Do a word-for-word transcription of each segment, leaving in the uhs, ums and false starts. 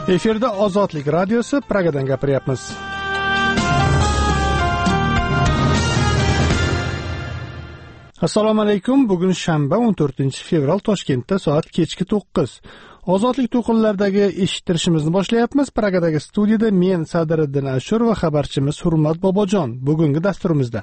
Efirda Ozodlik radiosi, Pragadan gapiryapmiz. Assalomu alaykum. Bugun shanba o'n to'rtinchi fevral, Toshkentda soat kechki to'qqiz. Ozodlik to'qinlaridagi eshittirishimizni boshlayapmiz. Pragadagi studiyada men Sadiriddin Ashur va xabarchimiz Hurmat Bobojon. Bugungi dasturimizda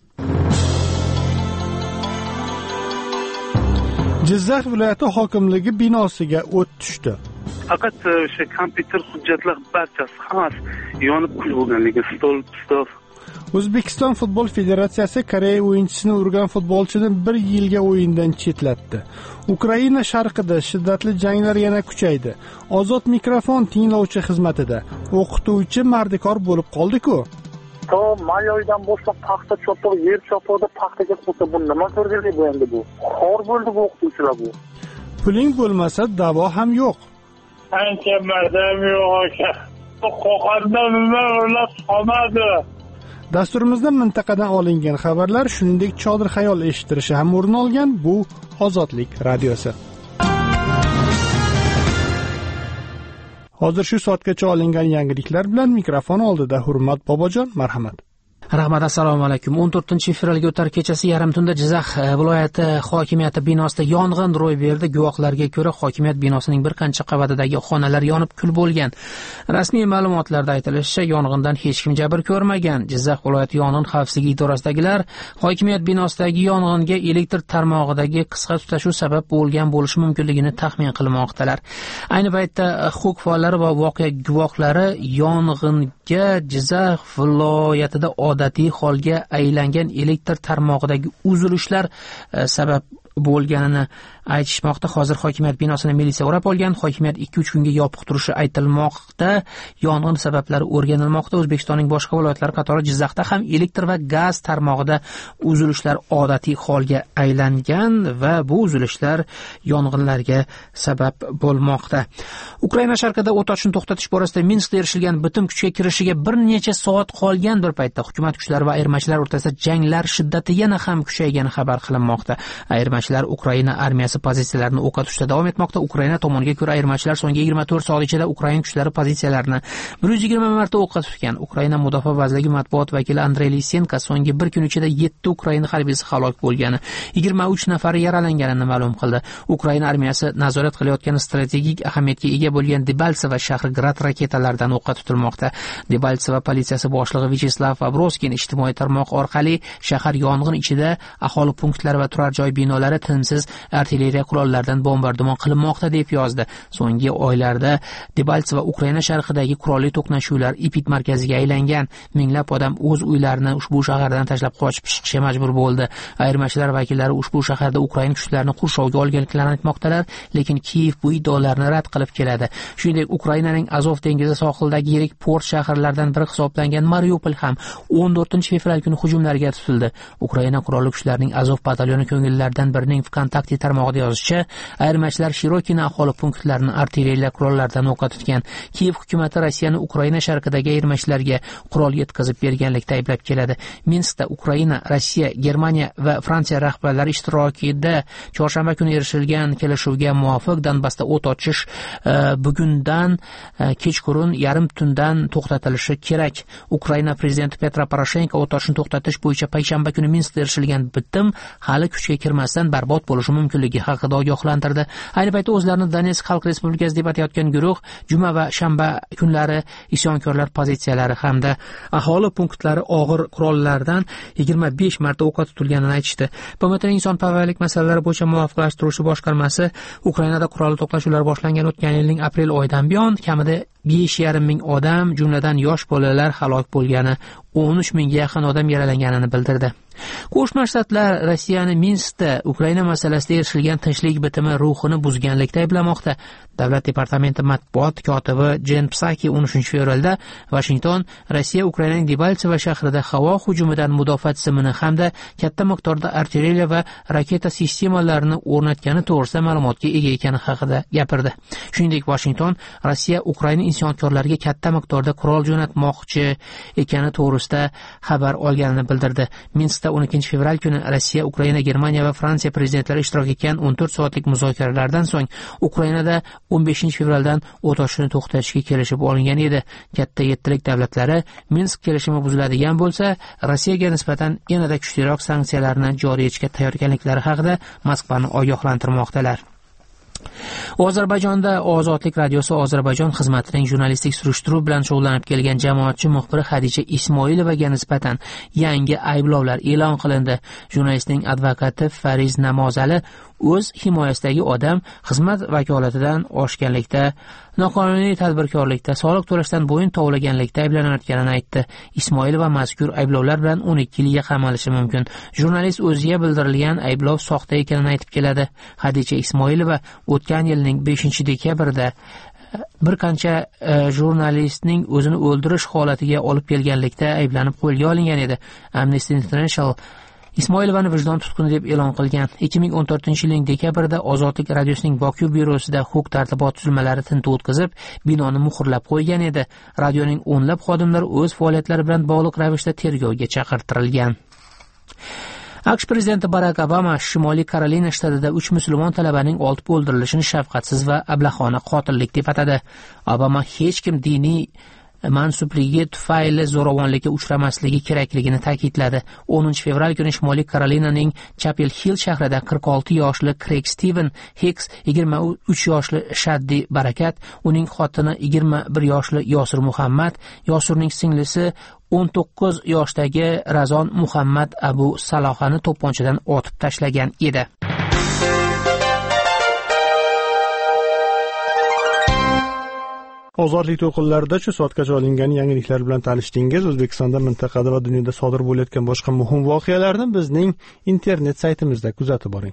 Jizzax viloyati hokimligi binosiga o't tushdi. Faqat o'sha kompyuter hujjatlar barchasi hammasi yonib kul bo'lganligi, stol, stol. O'zbekiston futbol federatsiyasi Koreya o'yinchisini urgan futbolchini bir yilga o'yindan chetlatdi. Ukraina sharqida shiddatli janglar yana kuchaydi. Ozod mikrofon tinglovchi xizmatida o'qituvchi mardikor bo'lib qoldi-ku. To may oyidan boshlab paxta chopiq, yer chopiqda paxtaga qo'ysa bu nima ko'rganda bu endi bu? Xor bo'ldi bu o'qituvchilar bu. Puling bo'lmasa davo ham yo'q. Ancha madam yo'q aka. Qo'qondan nima o'ylab qolmadi. Dasturimizda mintaqadan olingan xabarlar, shuningdek chodir xayol eshittirishi ham o'rin olgan. Bu Ozodlik radiosi. Hozir shu soatgacha olingan yangiliklar bilan mikrofon oldida Hurmat Bobojon, marhamat. Rahmat, assalomu alaykum. o'n to'rtinchi fevralga o'tar kechasi yarim tunda Jizzax viloyati hokimiyati binosida yong'in ro'y berdi. Guvohlarga ko'ra, hokimiyat binosining bir qancha qavatidagi xonalar yonib kul bo'lgan. Rasmiy ma'lumotlarda aytilishicha, yong'indan hech kim jabr ko'rmagan. Jizzax viloyati yong'in xavfsizligi idorasidagilar hokimiyat binosidagi yong'inga elektr tarmog'idagi qisqa tutashuv sabab bo'lgan bo'lishi mumkinligini taxmin qilmoqdalar. Ayni paytda huquq faollari va voqea guvohlari yong'inga Jizzax viloyatida odatiy holga aylangan elektr tarmog'idagi uzilishlar sabab bo'lganini aytishmoqda. Hozir hokimiyat binosini militsiya o'rab olgan. Hokimiyat ikki uch kunga yopiq turishi aytilmoqda. Yong'in sabablari o'rganilmoqda. O'zbekistonning boshqa viloyatlari qatori Jizzaxda ham elektr va gaz tarmog'ida uzilishlar odatiy holga aylangan va bu uzilishlar yong'inlarga sabab bo'lmoqda. Ukraina sharqida o't ochishni to'xtatish borasida Minskda erishilgan bitim kuchga kirishiga bir necha soat qolgan bir paytda hukumat kuchlari va ayirmachilar o'rtasida janglar shiddati yana ham kuchaygani xabar qilinmoqda. Ayirmachilar Ukraina armiyasi pozitsiyalarini o'qqa tutishda davom etmoqda. Ukraina tomoniga ko'ra, ayirmachilar so'nggi yigirma to'rt soat ichida Ukraina kuchlari pozitsiyalarini bir yuz yigirma marta o'qqa tutgan. Ukraina mudofaa vazirligi matbuot vakili Andrey Lisenko so'nggi bir kun ichida yetti Ukraina harbiysi halok bo'lgani, yigirma uch nafari yaralanganini ma'lum qildi. Ukraina armiyasi nazorat qilayotgan strategik ahamiyatga ega bo'lgan Debaltseva shahri Grad raketalardan o'qqa tutilmoqda. Debaltseva politsiyasi boshlig'i Vyacheslav Fabroskin ijtimoiy tarmoq orqali shahar yong'in ichida aholi punktlari va turar joy binolari tinimsiz artilleriya qurollaridan bombardimon qilinmoqda deb yozdi. So'nggi oylarda Debaltseva Ukraina sharqidagi qurolli to'qnashuvlar epid markaziga aylangan. Minglab odam o'z uylarini ushbu shahardan tashlab qochib chiqishga majbur bo'ldi. Ayirmachilar vakillari ushbu shaharda Ukraina kuchlarini qurshovga olganliklarini aytmoqdalar, lekin Kiyev bu iddaolarni rad qilib keladi. Shuningdek, Ukrainaning Azov dengizi sohilidagi yirik port shaharlaridan biri hisoblangan Mariupol ham o'n to'rtinchi fevral kuni hujumlarga tutildi. Ukraina qurolli kuchlarining Azov batalyoni ko'ngillaridan birining VKontakte tarmog'ida yozishicha, ayirmachilar Shirokina aholi punktlarini artilleriya qurollaridan o'qqa tutgan. Kiyev hukumati Rossiyani Ukraina sharqidagi ayirmachilarga qurol yetkazib berganlikda ayblab keladi. Minskda Ukraina, Rossiya, Germaniya va Fransiya rahbarlari ishtirokida chorshanba kuni erishilgan kelishuvga muvofiq Donbassda o't ochish bugundan kechqurun yarim tundan to'xtatilishi kerak. Ukraina prezidenti Petro Poroshenko o't ochishni to'xtatish bo'yicha payshanba kuni Minskda erishilgan bitim hali kuchga kirmasdan barbod bo'lishi mumkinligi haqida ogohlantirdi. Ayni paytda o'zlarini Donetsk Xalq Respublikasi deb atayotgan guruh juma va shanba kunlari isyonkorlar pozitsiyalari hamda aholi punktlari og'ir qurollardan yigirma besh marta o'qqa tutilganini aytishdi. B M Tning inson-parvarlik masalalari bo'yicha muvofiqlashtiruvchi boshqarmasi Ukrainada qurolli to'qnashuvlar boshlangan o'tgan yilning aprel oyidan buyon kamida besh yarim ming odam, jumladan yosh bolalar halok bo'lgani, o'n uch mingga yaqin odam yaralanganini bildirdi. Qo'shma Shtatlar Rossiyani Minskda Ukraina masalasida erishilgan tinchlik bitimi ruhini buzganlikda ayblamoqda. Davlat departamenti matbuot kotibi Jen Psaki o'n uchinchi fevralda Washington Rossiya Ukrainaning Debaltseva shahrida havo hujumidan mudofaa tizimini hamda katta miqdorda artilleriya va raketa sistemalarini o'rnatgani to'g'risida ma'lumotga ega ekani haqida gapirdi. Shuningdek, Washington Rossiya Ukraina isyonkorlarga katta miqdorda qurol jo'natmoqchi ekani to'g'risida xabar olganini bildirdi. Minskda o'n ikkinchi fevral kuni Rossiya, Ukraina, Germaniya va Fransiya prezidentlari ishtirok etgan o'n to'rt soatlik muzokaralardan so'ng Ukrainada o'n beshinchi fevraldan o't ochishni to'xtatishga kelishib olingan edi. Katta yettilik davlatlari Minsk kelishimi buziladigan bo'lsa, Rossiyaga nisbatan yanada kuchliroq sanksiyalarni joriy etishga tayyorgarliklari haqida Moskvani ogohlantirmoqdalar. Ozarbayjonda Ozodlik radiosi Ozarbayjon xizmatining jurnalistik surishtiruv bilan shug'ullanib kelgan jamoatchi muxbiri Xadicha Ismoilovaga nisbatan yangi ayblovlar e'lon qilindi. Jurnalistning advokati Fariz Namozali o'z himoyasidagi odam xizmat vakolatidan oshganlikda, noqonuniy tadbirkorlikda, soliq to'lashdan bo'yin tovlaganlikda ayblanayotganini aytdi. Ismoilova mazkur ayblovlar bilan o'n ikki yilga qamalishi mumkin. Jurnalist o'ziga bildirilgan ayblov soxta ekanini aytib keladi. Xadicha Ismoilova o'tgan yilning beshinchi dekabrida bir qancha e, jurnalistning o'zini o'ldirish holatiga olib kelganlikda ayblanib qo'lga olingan edi. Amnesty International Ismoilovani vijdon tutquni deb e'lon qilgan. ikki ming o'n to'rtinchi yilning dekabrida Ozodlik radiosining Boku byurosida huquq-tartibot tuzilmalari tintuv o'tkazib, binoni muhrlab qo'ygan edi. Radioning o'nlab xodimlari o'z faoliyatlari bilan bog'liq ravishda tergovga chaqirtirilgan. AQSh prezidenti Barak Obama Shimoliy Karolina shtatida uch musulmon talabaning otib o'ldirilishini shafqatsiz va ablahona qotillik deb atadi. Obama hech kim diniy mansubligi tufayli zo'ravonlikka uchramasligi kerakligini ta'kidladi. o'ninchi fevral kuni Shimoliy Karolinaning Chapel Hill shahrida qirq olti yoshli Craig Steven Hicks, yigirma uch yoshli Shaddi Barakat, uning xotini yigirma bir yoshli Yosir Muhammad, Yosirning singlisi o'n to'qqiz yoshdagi Razon Muhammad Abu Salohani to'pponchadan otib tashlagan edi. Ozodlik to'lqinlarida shu soatgacha olingan yangiliklar bilan tanishdingiz. O'zbekistonda, mintaqada va dunyoda sodir bo'layotgan boshqa muhim voqealarni bizning internet saytimizda kuzatib boring.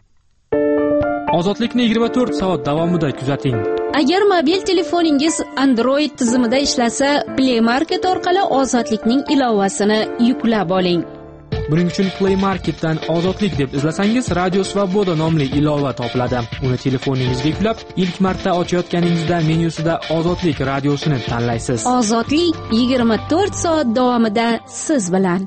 Ozodlikni yigirma to'rt soat davomida kuzating. Agar mobil telefoningiz Android tizimida ishlasa, Play Market orqali Ozodlikning ilovasini yuklab oling. Buning uchun Play Marketdan Ozodlik deb izlasangiz, Radio Svoboda nomli ilova topiladi. Uni telefoningizga yuklab, ilk marta ochayotganingizda menyusida Ozodlik radiosini tanlaysiz. Ozodlik yigirma to'rt soat davomida siz bilan.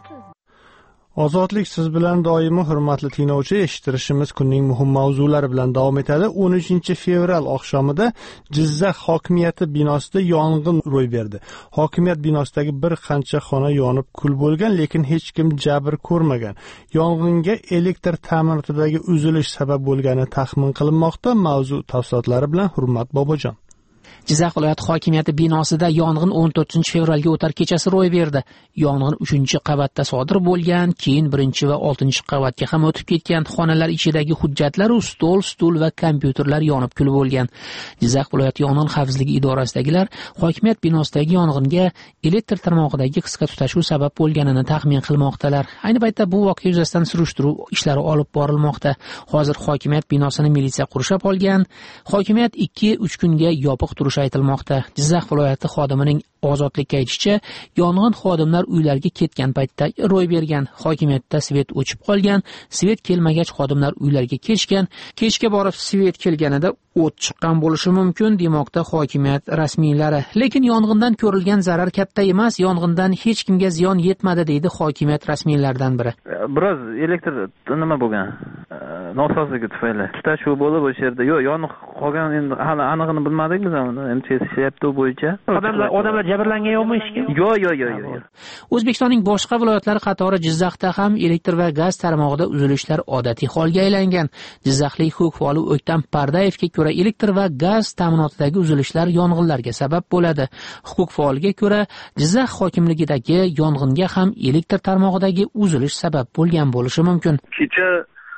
Ozodlik siz bilan doimo, hurmatli tinglovchi. Eshittirishimiz kunning muhim mavzulari bilan davom etadi. o'n uchinchi fevral oqshomida Jizzax hokimiyati binosida yong'in ro'y berdi. Hokimiyat binosidagi bir qancha xona yonib kul bo'lgan, lekin hech kim jabr ko'rmagan. Yong'inga elektr ta'minotidagi uzilish sabab bo'lgani taxmin qilinmoqda. Mavzu tafsilotlari bilan Hurmat Bobojon. Jizzax viloyati hokimiyati binosida yong'in o'n to'rtinchi fevralga o'tar kechasi ro'y berdi. Yong'in uchinchi qavatda sodir bo'lgan, keyin birinchi va oltinchi qavatga ham o'tib ketgan. Xonalar ichidagi hujjatlar, stol, stul va kompyuterlar yonib kul bo'lgan. Jizzax viloyati yong'in xavfsizligi idorasidagilar hokimiyat binosidagi yong'inga elektr tarmog'idagi qisqa tutashuv sabab bo'lganini taxmin qilmoqdalar. Ayni paytda bu voqea yuzasidan surishtiruv ishlari olib borilmoqda. Hozir hokimiyat binosini militsiya qurshab olgan. Hokimiyat ikki uch kunga yopiq turishi aytilmoqda. Jizzax viloyati xodimining Ozodlikka aytishicha, yong'in xodimlar uylariga ketgan paytda ro'y bergan. Hokimiyatda svet o'chib qolgan. Svet kelmagach xodimlar uylariga ketishgan. Kechga borib svet kelganida o't chiqqan bo'lishi mumkin demoqda hokimiyat rasmiylari. Lekin yong'indan ko'rilgan zarar katta emas, yong'indan hech kimga ziyon yetmadi deydi hokimiyat rasmiylaridan biri. Biroz elektr nima bo'lgan? Nosozligi tufayli tutashuv bo'lib o'sha yerda. Yo'q, yonib qolgan, endi hali anig'ini bilmadik biz ham. M T S ishlayapti bo'yicha. Odamlar odamlar jabrlangan yo'qmi ishga? Yo'q, yo'q, yo'q, yo'q. O'zbekistonning boshqa viloyatlari qatori Jizzaxda ham elektr va gaz tarmog'ida uzilishlar odatiy holga aylangan. Jizzaxlik huquq faoli O'ktam Pardayevga ko'ra, elektr va gaz ta'minotidagi uzilishlar yong'inlarga sabab bo'ladi. Huquq faoliga ko'ra, Jizzax hokimligidagi yong'inga ham elektr tarmog'idagi uzilish sabab bo'lgan bo'lishi mumkin. Kecha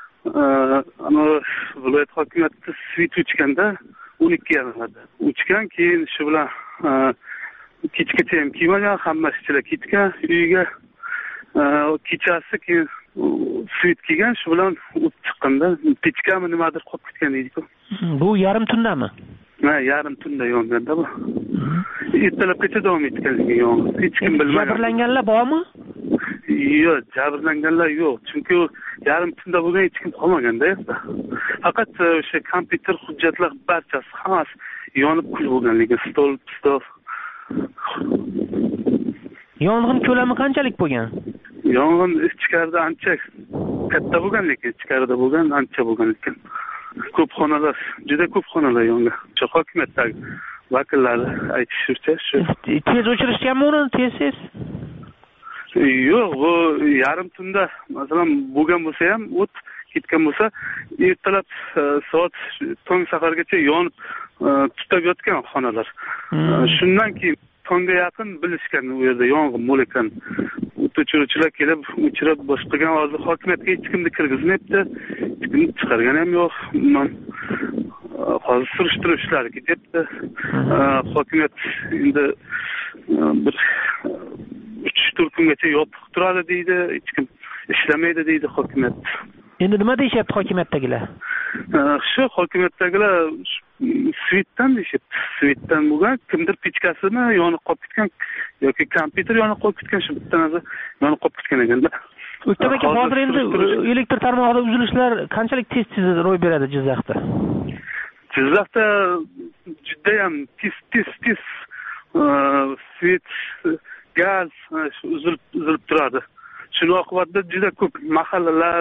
ana viloyat hokimiyati svit o'chganda o'n ikki yarimda o'chgan, keyin shu bilan kechgacha ham kiymagan, hammasi ichida ketgan uyiga. Kechasi keyin svit kelgan, shu bilan o't chiqqanda pechkami nimadir qolib ketgan deydi-ku. Bu yarim tundami? Ha, yarim tunda yonganda bu. Ertalabgacha davom etganligi yong'in. Hech kim bilmagan. Jabrlanganlar bormi? Yo'q, jabrlanganlar yo'q. Chunki yarim tunda bo'lgan, hech kim qolmaganda. Faqat o'sha kompyuter hujjatlar barchasi hammasi yonib kul bo'lganligi, stol, stol Yong'in ko'lami qanchalik bo'lgan? Yong'in ichkarida ancha katta bo'lgan, lekin ichkarida bo'lgan ancha bo'lgan lekin ko'p xonalar, juda ko'p xonalar yongan. Hokimiyatdagi vakillari aytishicha shu. Tez o'chirishganmi uni, tez-tez? Yo'q, bu yarim tunda masalan bo'lgan bo'lsa ham, o't ketgan bo'lsa, ertalab soat tong sahargacha yonib tutab yotgan xonalar. Shundan keyin tongga yaqin bilishgan u yerda yong'in bor ekan. O't o'chiruvchilar kelib o'chirib boshqagan, hozir hokimiyatga hech kimni kirgizmayapti. Hech kimni chiqargan ham yo'q. Hozir surishtiruv ishlari ketyapti. Hokimiyat endi bir uch to'rt kungacha yopiq turadi deydi, hech kim ishlamaydi deydi hokimiyat. Endi nima deyishyapti hokimiyatdagilar? Shu hokimiyatdagilar svetdan deyishyapti. Svetdan bo'lgan, kimdir pechkasini yonib qolib ketgan yoki kompyuter yonib qolib ketgan, shu bitta narsa yonib qolib ketgan ekanda. O'ktam aka, hozir endi elektr tarmog'ida uzilishlar qanchalik tez-tez ro'y beradi Jizzaxda? Jizzaxda juda ham tez-tez svet, gaz uzilib uzilib turadi. Shuni oqibatida juda ko'p mahallalar,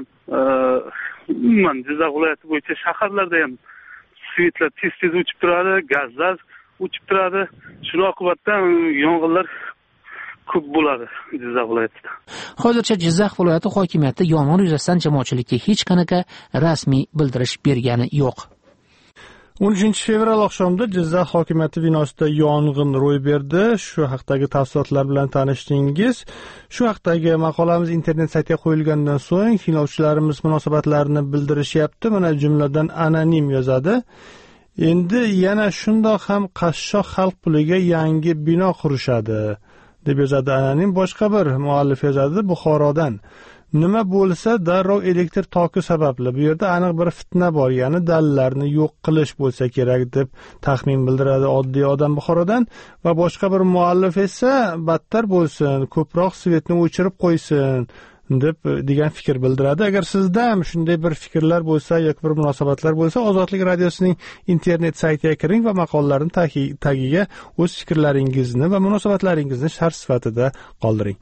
umuman Jizzax viloyati bo'yicha shaharlarda ham svetlar tez-tez o'chib turadi, gazlar o'chib turadi. Shuni oqibatida yong'inlar ko'p bo'ladi Jizzax viloyatida. Hozircha Jizzax viloyati hokimiyati yong'in yuzasidan jamoatchilikka hech qanaqa rasmiy bildirish bergani yo'q. o'n uchinchi fevral oqshomida Jizzax hokimiyati binosida yong'in ro'y berdi. Shu haqdagi tafsilotlar bilan tanishdingiz. Shu haqdagi maqolamiz internet saytiga qo'yilgandan so'ng tinglovchilarimiz munosabatlarini bildirishyapti. Mana jumladan anonim yozadi. Endi yana shundoq ham qashshoq xalq puliga yangi bino qurishadi, deb yozadi anonim. Boshqa bir muallif yozadi Buxorodan. Nima bo'lsa darrov elektr toki sababli. Bu yerda aniq bir fitna bor, ya'ni dalillarni yo'q qilish bo'lsa kerak, deb taxmin bildiradi oddiy odam Buxorodan. Va boshqa bir muallif esa battar bo'lsin, ko'proq svetni o'chirib qo'ysin deb degan fikr bildiradi. Agar sizda ham shunday bir fikrlar bo'lsa yoki bir munosabatlar bo'lsa, Ozodlik radiosining internet saytiga kiring va maqolalarning tagiga o'z fikrlaringizni va munosabatlaringizni sharh sifatida qoldiring.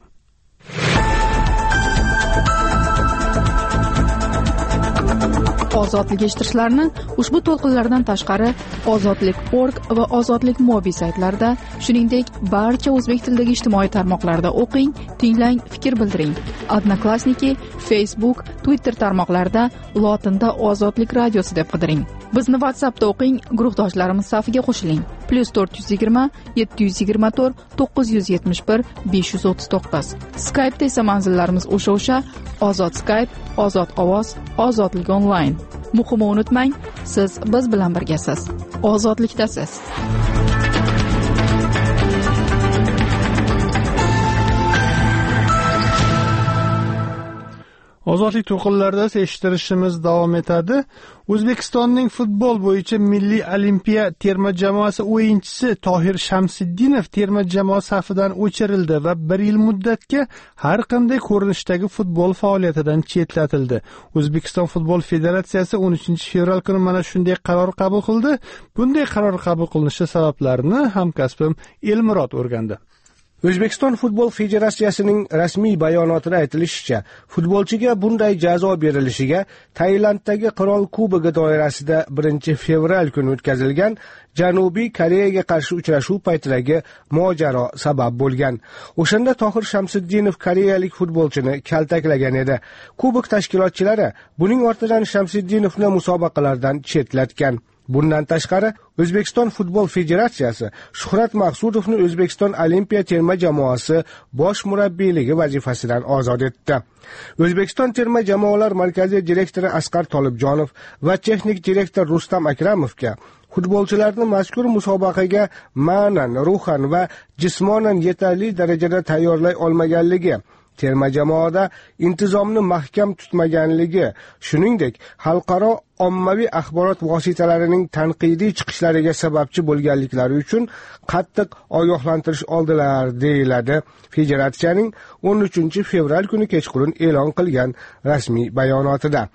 Ozodlik eshittirishlarni ushbu to'lqinlardan tashqari ozodlik nokta org va ozodlik mobi saytlarida, shuningdek barcha o'zbek tilidagi ijtimoiy tarmoqlarda o'qing, tinglang, fikr bildiring. Odnoklassniki, Facebook, Twitter tarmoqlarida lotinda Ozodlik radiosi deb qidiring. Bizni WhatsAppda o'qing, guruhdoshlarimiz safiga qo'shiling. plus to'rt yuz yigirma yetti yuz yigirma to'rt to'qqiz yuz yetmish bir besh yuz o'ttiz to'qqiz. Skype'da esa manzillarimiz o'sha-o'sha: Ozod Skype, Ozod ovoz, Ozodlik onlayn. Muhimi unutmang, siz biz bilan birgasiz. Ozodlikdasiz. Ozodlik to'qinlarida eshittirishimiz davom etadi. O'zbekistonning futbol bo'yicha milliy olimpiya terma jamoasi o'yinchisi Tohir Shamsiddinov terma jamoa safidan o'chirildi va bir yil muddatga har qanday ko'rinishdagi futbol faoliyatidan chetlatildi. O'zbekiston futbol federatsiyasi o'n uchinchi fevral kuni mana shunday qaror qabul qildi. Bunday qaror qabul qilinishi sabablarini hamkasbim Elmurod o'rgandi. O'zbekiston futbol federatsiyasining rasmiy bayonotida aytilishicha, futbolchiga bunday jazo berilishiga Tailanddagi Qirol Kubogi doirasida birinchi fevral kuni o'tkazilgan Janubiy Koreyaga qarshi uchrashuv paytidagi mojaro sabab bo'lgan. O'shanda Tohir Shamsiddinov koreyalik futbolchini kaltaklagan edi. Kubok tashkilotchilari buning ortidan Shamsiddinovni musobaqalardan chetlatgan. Bundan tashqari, O'zbekiston futbol federatsiyasi Shuhrat Maqsudovni O'zbekiston olimpiya terma jamoasi bosh murabbiyligi vazifasidan ozod etdi. O'zbekiston terma jamoalar markaziy direktori Asqar Tolibjonov va texnik direktor Rustam Akramovga futbolchilarni mazkur musobaqaga ma'nan, ruhan va jismonan yetarli darajada tayyorlay olmaganligi, terma jamoada intizomni mahkam tutmaganligi, shuningdek xalqaro ommaviy axborot vositalarining tanqidiy chiqishlariga sababchi bo'lganliklari uchun qattiq ogohlantirish oldilar, deyiladi federatsiyaning o'n uchinchi fevral kuni kechqurun e'lon qilgan rasmiy bayonotida.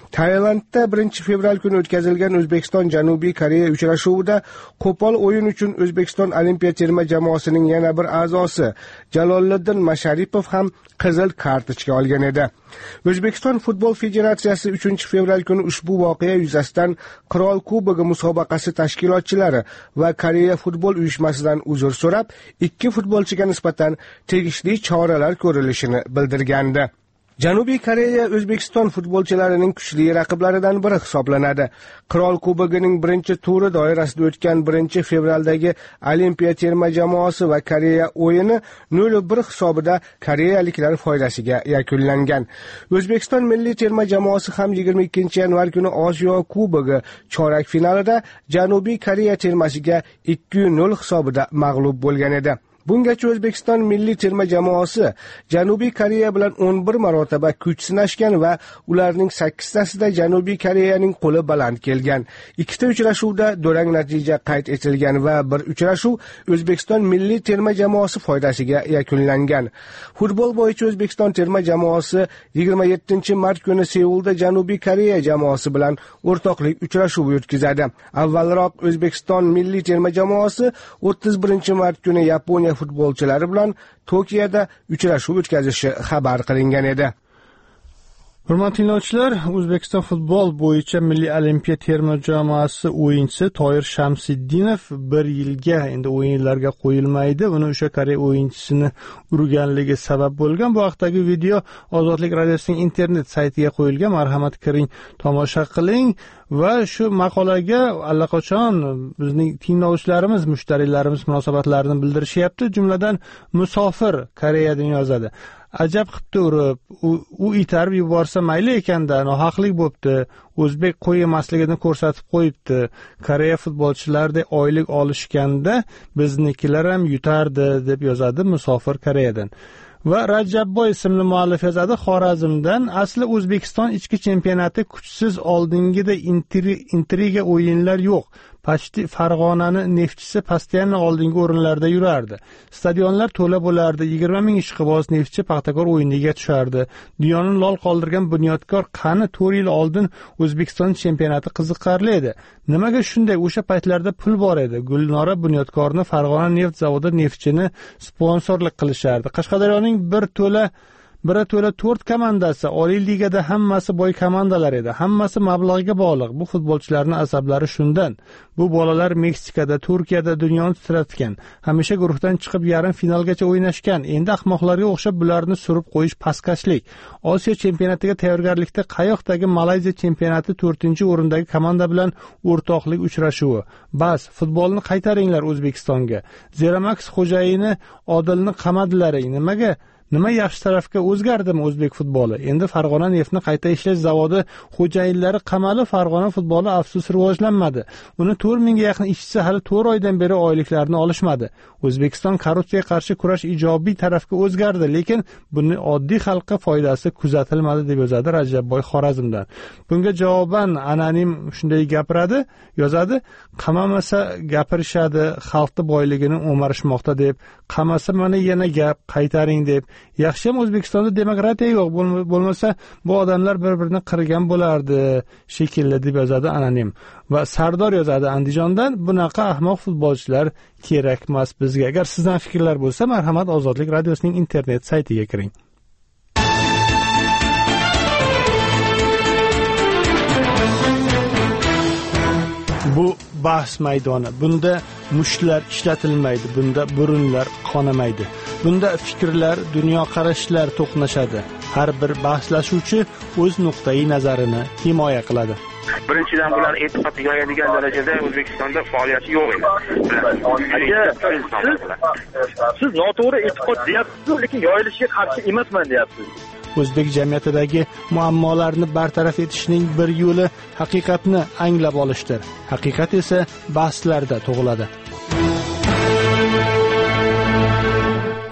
Tailandda birinchi fevral kuni o'tkazilgan O'zbekiston Janubiy Koreya uchrashuvida qo'pol o'yin uchun O'zbekiston Olimpiya terma jamoasining yana bir a'zosi Jaloliddin Masharipov ham qizil kartochka olgan edi. O'zbekiston Futbol Federatsiyasi uchinchi fevral kuni ushbu voqea yuzasidan Qirol Kubogi musobaqasi tashkilotchilari va Koreya futbol uyushmasidan uzr so'rab, ikki futbolchiga nisbatan tegishli choralar ko'rilishini bildirgandi. Janubiy Koreya O'zbekiston futbolchilarining kuchli raqiblaridan biri hisoblanadi. Qirol Kubogining birinchi turi doirasida o'tgan birinchi fevraldagi Olimpiya terma jamoasi va Koreya o'yini nol bir hisobida koreyaliklar foydasiga yakunlangan. O'zbekiston milliy terma jamoasi ham yigirma ikkinchi yanvar kuni Osiyo Kubogi chorak finalida Janubiy Koreya termasiga ikki nol hisobida mag'lub bo'lgan edi. Bungacha O'zbekiston milliy terma jamoasi Janubiy Koreya bilan o'n bir marotaba kuch sinashgan va ularning sakkiztasida Janubiy Koreyaning qo'li baland kelgan. Ikkita uchrashuvda durang natija qayd etilgan va bir uchrashuv O'zbekiston milliy terma jamoasi foydasiga yakunlangan. Futbol bo'yicha O'zbekiston terma jamoasi yigirma yettinchi mart kuni Seulda Janubiy Koreya jamoasi bilan o'rtoqlik uchrashuvi o'tkazadi. Avvalroq O'zbekiston milliy terma jamoasi o'ttiz birinchi mart kuni Yaponiya futbolchilari bilan Tokioda uchrashuv o'tkazishi xabar qilingan edi. Hurmatli tinglovchilar, O'zbekiston futbol bo'yicha milliy olimpiya terma jamoasi o'yinchisi Toyir Shamsiddinov bir yilga endi o'yinlarga qo'yilmaydi. Uni o'sha Koreya o'yinchisini urganligi sabab bo'lgan. Bu haqdagi video Ozodlik radiosining internet saytiga qo'yilgan. Marhamat kiring, tomosha qiling va shu maqolaga allaqachon bizning tinglovchilarimiz, mushtariylarimiz munosabatlarini bildirishyapti. Jumladan musofir Koreyadan yozadi. Ajab qilibdi urib, u itarib yuborsa mayli ekanda, nohaqlik bo'pti. O'zbek qo'ymasligini ko'rsatib qo'yibdi. Koreya futbolchilaridek oylik olishganda biznikilar ham yutardi deb yozadi musofir Koreyadan. Va Rajabboy ismli muallif yozadi Xorazmdan. Asli O'zbekiston ichki chempionati kuchsiz, oldingida intriga o'yinlar yo'q. Pashti Farg'onani neftchisi Pastianni oldingi o'rinlarda yurardi. Stadionlar to'la bo'lardi. yigirma ming ishqiboz neftchi Paxtakor o'yiniga tushardi. Dunyoni lol qoldirgan bunyodkor qani to'rt yil oldin O'zbekiston chempionati qiziqarli edi. Nimaga shunday? O'sha paytlarda pul bor edi. Gulnora bunyodkorni Farg'ona neft zavodi neftchini sponsorlik qilishardi. Qashqadaryoning bir to'la Biri to'la to'rt komandasi Oliy ligada hammasi boy komandalar edi. Hammasi mablag'ga bog'liq. Bu futbolchilarning asablari shundan. Bu bolalar Meksikada, Turkiyada dunyoni titratgan. Hamisha guruhdan chiqib yarim finalgacha o'ynashgan. Endi ahmoqlarga o'xshab bularni surib qo'yish paskashlik. Osiyo chempionatiga tayyorgarlikda qayoqdagi Malayziya chempionati to'rtinchi o'rindagi komanda bilan o'rtoqlik uchrashuvi. Bas, futbolni qaytaringlar O'zbekistonga. Zeramax xo'jayini Odilni qamadilar. Nimaga? Nima yaxshi tarafga o'zgardimi o'zbek futboli? Endi Farg'ona neftni qayta ishlash zavodi xo'jayinlari qamalib, Farg'ona futboli afsus rivojlanmadi. Uni to'rt mingga yaqin ishchisi hali to'rt oydan beri oyliklarini olishmadi. O'zbekiston korrupsiyaga qarshi kurash ijobiy tarafga o'zgardi, lekin buni oddiy xalqqa foydasi kuzatilmadi deb yozadi Rajabboy Xorazmdan. Bunga javoban anonim shunday gapiradi, yozadi: "Qamamasa gapirishadi, xalqning boyligini o'marishmoqda deb, qamasa mana yana gap qaytaring deb. Yaxshi ham O'zbekistonda demokratiya yo'q, bo'lmasa bu odamlar bir-birini qirgan bo'lardi shekilli" deb yozadi anonim. Va Sardor yozadi Andijondan: "Bunaqa ahmoq futbolchilar kerak emas bizga. Agar sizdan fikrlar bo'lsa, marhamat Ozodlik radiosining internet saytiga kiring." Bu bahs maydoni. Bunda mushlar ishlatilmaydi, bunda burunlar qonamaydi. Bunda fikrlar, dunyoqarashlar to'qnashadi. Har bir bahslashuvchi o'z nuqtai nazarini himoya qiladi. Birinchidan bular e'tiqodni yoyadigan darajada O'zbekistonda faoliyati yo'q edi. Siz noto'g'ri e'tiqod deyapsiz, lekin yoyilishiga qarshi emasman deyapsiz. O'zbek jamiyatidagi muammolarni bartaraf etishning bir yo'li haqiqatni anglab olishdir. Haqiqat esa bahslarda tug'iladi.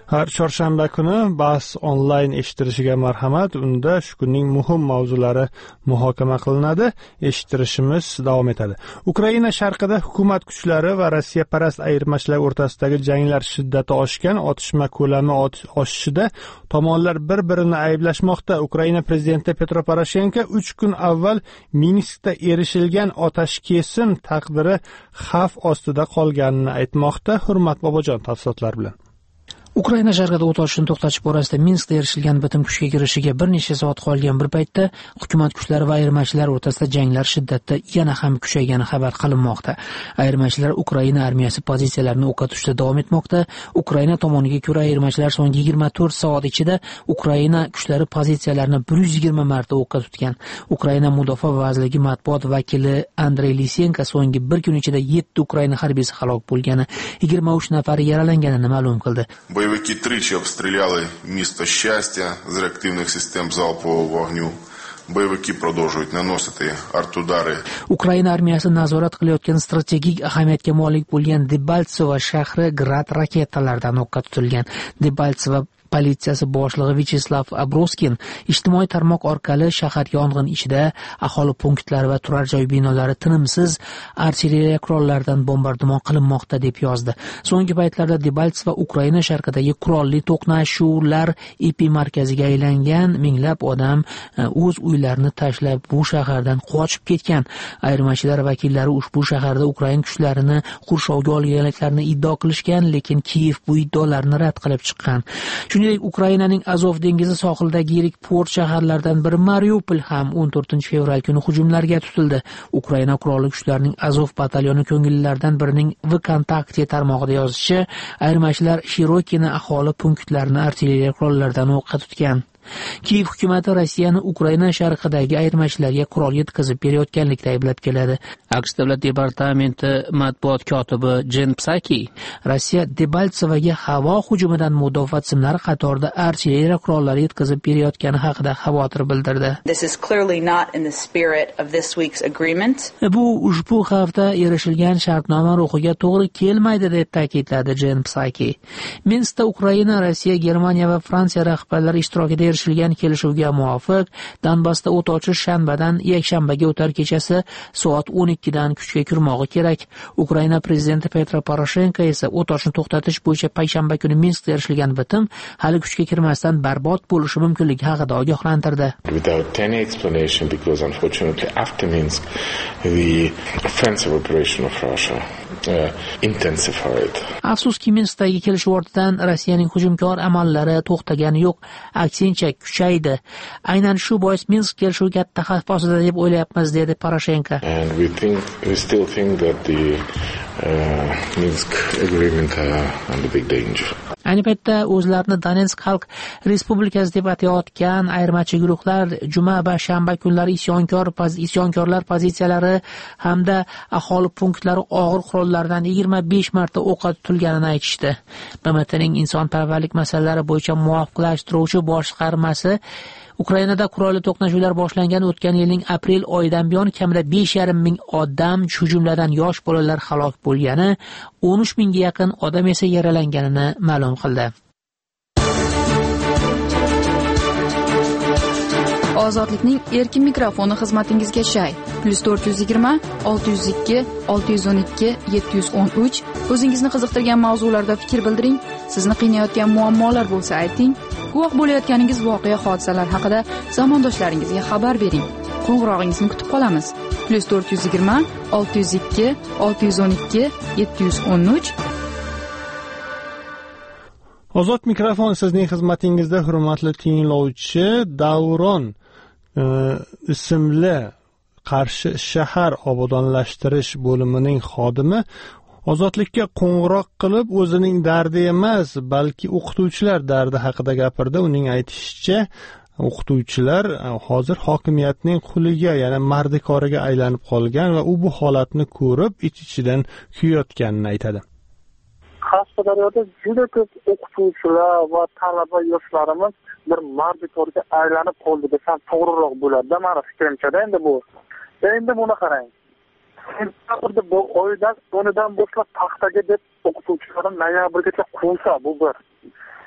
Har chorshanba kuni bahs onlayn eshittirishiga marhamat. Unda shu kunning muhim mavzulari muhokama qilinadi. Eshittirishimiz davom etadi. Ukraina sharqida hukumat kuchlari va Rossiya parast ayirmachilar o'rtasidagi janglar shiddati oshgan, otishma ko'lami oshishida tomonlar bir-birini ayblashmoqda. Ukraina prezidenti Petro Poroshenko uch kun avval Minskda erishilgan otashkesim taqdiri xavf ostida qolganini aytmoqda. Hurmat Bobojon tafsilotlar bilan. Ukraina sharqida o't ochishni to'xtatish borasida Minskda erishilgan bitim kuchga kirishiga bir necha soat qolgan bir paytda hukumat kuchlari va ayirmachilar o'rtasida janglar shiddati yana ham kuchaygani xabar qilinmoqda. Ayirmachilar Ukraina armiyasi pozitsiyalarini o'qqa tutishda davom etmoqda. Ukraina tomoniga ko'ra ayirmachilar so'nggi yigirma to'rt soat ichida Ukraina kuchlari pozitsiyalarini bir yuz yigirma marta o'qqa tutgan. Ukraina mudofaa vazirligi matbuot vakili Andrey Lisenko so'nggi bir kun ichida yetti Ukraina harbiysi halok bo'lgani, yigirma uch nafari yaralanganini ma'lum qildi. Бойовики тричі обстріляли місто Щастя з реактивних систем залпового вогню. Бойовики продовжують наносити артудари. Ukraina armiyasi nazorat qilayotgan strategik ahamiyatga molik bo'lgan Debaltseva shahri grad raketalardan o'qqa tutilgan. Debaltseva politsiyasi boshlig'i Vyacheslav Abroskin ijtimoiy tarmoq orqali shahar yong'in ichida aholi punktlari va turar joy binolari tinimsiz artilleriya qurollaridan bombardimon qilinmoqda deb yozdi. So'nggi paytlarda Debaltseva Ukraina sharqidagi qurolli to'qnashuvlar epimarkaziga aylangan, minglab odam o'z uylarini tashlab bu shahardan qochib ketgan. Ayirmachilar vakillari ushbu shaharda Ukraina kuchlarini qurshovga olganliklarini iddio qilishgan, lekin Kiyev bu iddaolarni rad qilib chiqqan. Shuningdek, Ukrainaning Azov dengizi sohilidagi yirik port shaharlaridan biri Mariupol ham o'n to'rtinchi fevral kuni hujumlarga tutildi. Ukraina qurolli kuchlarining Azov batalyoni ko'ngillaridan birining VKontakte tarmog'ida yozishicha, ayirmachilar Shirokini aholi punktlarini artilleriya qurollaridan o'qqa tutgan. Kiyev hukumati Rossiyani Ukraina sharqidagi ayirmachilarga qurol yetkazib berayotganlikda ayblab keladi. AQSh davlat departamenti matbuot kotibi Jen Psaki Rossiya Debaltsevaga havo hujumidan mudofaa tizimlari qatorida artilleriya qurollari yetkazib berayotgani haqida xavotir bildirdi. This is clearly not in the spirit of this week's agreement. Bu ushbu hafta erishilgan shartnoma ruhiga to'g'ri kelmaydi deb ta'kidladi Jen Psaki. Minskda Ukraina, Rossiya, Germaniya va Fransiya rahbarlari ishtirokida erishilgan kelishuvga muvofiq Donbassda o't ochish shanbadan yakshanbaga o'tar kechasi soat o'n ikkidan kuchga kirmog'i kerak. Ukraina prezidenti Petro Poroshenko esa o't ochishni to'xtatish bo'yicha payshanba kuni Minskda erishilgan bitim hali kuchga kirmasdan barbod bo'lishi mumkinligi haqida ogohlantirdi. Without any explanation, because unfortunately after Minsk the offensive operation of Russia uh, intensified. Afsuski, Minskdagi kelishuv ortidan Rossiyaning hujumkor amallari to'xtagani yo'q, aksincha kuchaydi. Aynan shu bois Minsk kelishuvi katta xavf ostida deb o'ylayapmiz, dedi Poroshenko. And we think we still think that the uh, Minsk agreement are under big danger. Ayni paytda o'zlarini Donetsk xalq respublikasi deb atayotgan ayirmachi guruhlar juma va shanba kunlari isyonkor isyonkorlar pozitsiyalari hamda aholi punktlari og'ir qurollardan yigirma besh marta o'qqa tutilganini aytishdi. B M T'ning insonparvarlik masalalari bo'yicha muvofiqlashtiruvchi boshqarmasi Ukrainada qurolli to'qnashuvlar boshlangan o'tgan yilning aprel oyidan buyon kamida besh yarim ming odam, shu jumladan yosh bolalar halok bo'lgani, o'n uch mingga yaqin odam esa yaralanganini ma'lum qildi. Ozodlikning erkin mikrofoni xizmatingizga shay. plus to'rt yuz yigirma olti yuz ikki olti yuz o'n ikki yetti yuz o'n uch. O'zingizni qiziqtirgan mavzularda fikr bildiring. Sizni qiynayotgan muammolar bo'lsa ayting. Guvoh bo'layotganingiz voqea hodisalar haqida zamondoshlaringizga xabar bering. Qo'ng'irog'ingizni kutib qolamiz. plus to'rt yuz yigirma olti yuz ikki olti yuz o'n ikki yetti yuz o'n uch. Ozod mikrofon sizning xizmatingizda, hurmatli tinglovchi. Davron e, ismli Qarshi shahar obodonlashtirish bo'limining xodimi Ozodlikka qo'ng'iroq qilib o'zining dardi emas, balki o'qituvchilar dardi haqida gapirdi. Uning aytishicha, o'qituvchilar hozir hokimiyatning quliga, ya'ni mardikoriga aylanib qolgan va u bu holatni ko'rib ich-ichidan kuyayotganini aytadi. Qashqadaryoda juda ko'p o'qituvchilar va talaba yoshlarimiz bir mardikorga aylanib qoldi desam to'g'riroq bo'ladi. Meni fikrimcha-da endi bu. Endi buni qarang. Sentabrda bu oydan o'nidan boshlab paxtaga deb o'qituvchilarni noyabrgacha qo'ysa bu bir.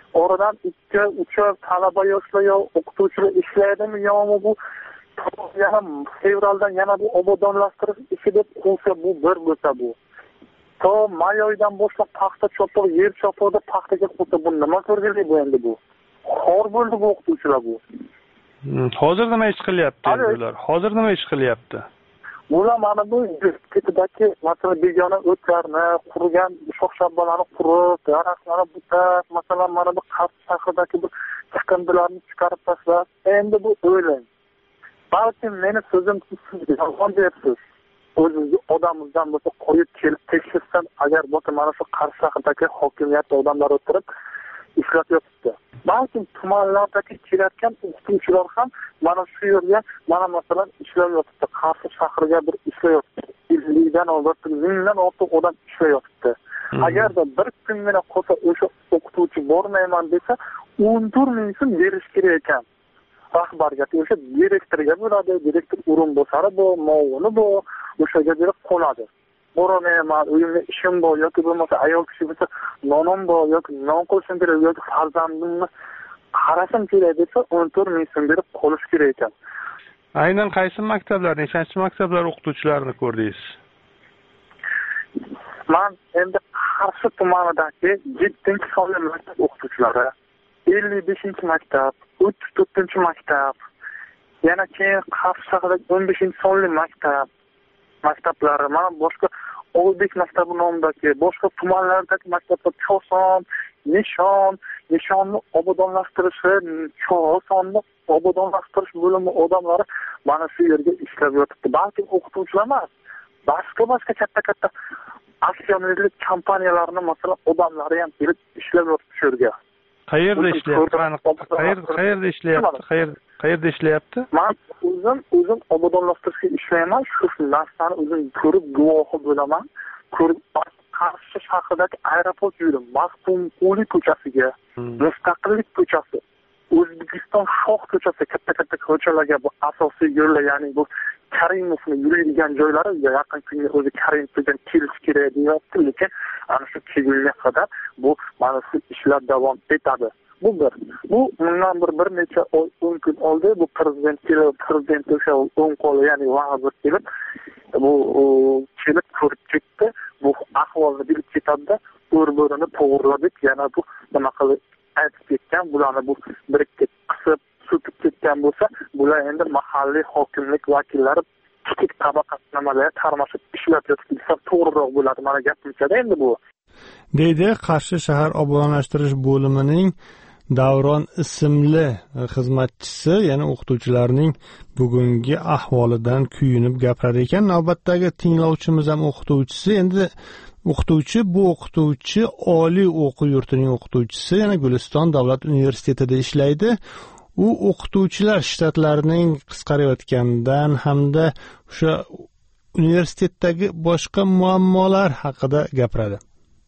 oradan ikki uch talaba yoshlar yo o'qituvchilar ishlaydimi yo'qmi bu yana fevraldan yana bu obodonlashtirish ishi deb qo'ysa bu bir bo'lsa bu to may oyidan boshlab paxta chopiq yer chopiqda paxtaga qo'ysa bu nima ko'rgili bu endi bu xor bo'ldi bu o'qituvchilar bu hozir nima ish qilyapti ular hozir nima ish qilyapti ular mana bu ketidagi masalan begona o'tlarni qurgan shox shabbalarni qurib daraxtlarni butib masalan mana bu Qarshi shahridagi bu chiqindilarni chiqarib tashlab endi bu o'ylang balkim meni so'zim yolg'on deyapsiz o'zingizni odamimizdan bo'lsa qo'yib kelib tekshirsan agar bo'lsa mana shu Qarshi shahridagi hokimiyat odamlar o'tirib ishlab yotibdi balkim tumanlardagi kelayotgan o'qituvchilar ham mana shu yerga mana masalan ishlab yotibdi Qarshi shahriga bir ishlayotibdi ellikdan ortiq mingdan ortiq odam ishlayotibdi agarda bir kungina qolsa o'sha o'qituvchi bormayman desa o'n to'rt ming so'm berish kerak ekan rahbarga o'sha direktorga bo'ladi direktor o'rinbosari bor muavini bor o'shaga berib qoladi bormayman uyimda ishim bor yoki bo'lmasa ayol kishi bo'lsa nonim bor yoki non qilishim kerak yoki farzandimni qarashim kerak desa o'n to'rt ming so'm berib qolish kerak ekan aynan qaysi maktablar nechanchi maktablar o'qituvchilarini ko'rdingiz man endi Qarshi tumanidagi yettinchi sonli maktab o'qituvchilari ellik beshinchi maktab o'ttiz to'rtinchi maktab yana keyin Qarshi shahridagi o'n beshinchi sonli maktab maktablari mana boshqa O'zbek maktabi nomidagi boshqa tumanlardagi maktablar Koson, Nishon, Nishonni obodonlashtirishi, Kosonni obodonlashtirish bo'limi odamlari mana shu yerga ishlab yotibdi. Balki o'qituvchilar emas, boshqa boshqa katta-katta aksionerlik kompaniyalarini masalan odamlari ham kelib ishlab yotibdi shu yerga. Qayerda ishlayapti? Qayerda qayerda ishlayapti? Qayerda qayerda ishlayapti? Men o'zim o'zim obodonlashtirishga ishlayman. Shu narsani o'zim ko'rib guvohi bo'laman. Ko'rib Qarshi shahridagi aeroport yo'li, Maxtumquli ko'chasiga, Mustaqillik ko'chasi, O'zbekiston shoh ko'chasi, katta-katta ko'chalarga bu asosiy yo'llar, ya'ni bu Karimovni yuradigan joylari yaqin kunga o'zi Karimov bilan kelish kerak deyapti, lekin ana shu kelgunga qadar bu mana shu ishlar davom etadi. Bu bir. Bu bundan bir bir necha oy, o'n kun oldi bu prezident kelib, prezident o'sha o'n qo'li, ya'ni vazir kelib, bu kelib ko'rib ketdi. Bu ahvolni bilib ketadi-da, o'r-bo'rini to'g'irladik, yana bu nima qilib aytib ketgan, bularni bu birikka qisib, sutib ketgan bo'lsa, bular endi mahalliy hokimlik vakillari kichik tabaqa nimalarga tarmashib ishlab yotibsa to'g'riroq bo'ladi. Mana gapimchada endi bu. Deydi Qarshi shahar obodonlashtirish bo'limining Davron ismli xizmatchisi, ya'ni o'qituvchilarning bugungi ahvolidan kuyunib gapirar ekan. Navbatdagi tinglovchimiz ham o'qituvchisi. Endi o'qituvchi bu o'qituvchi oliy o'quv yurtining o'qituvchisi, ya'ni Guliston davlat universitetida ishlaydi. U o'qituvchilar shtatlarining qisqarayotganidan hamda o'sha universitetdagi boshqa muammolar haqida gapiradi.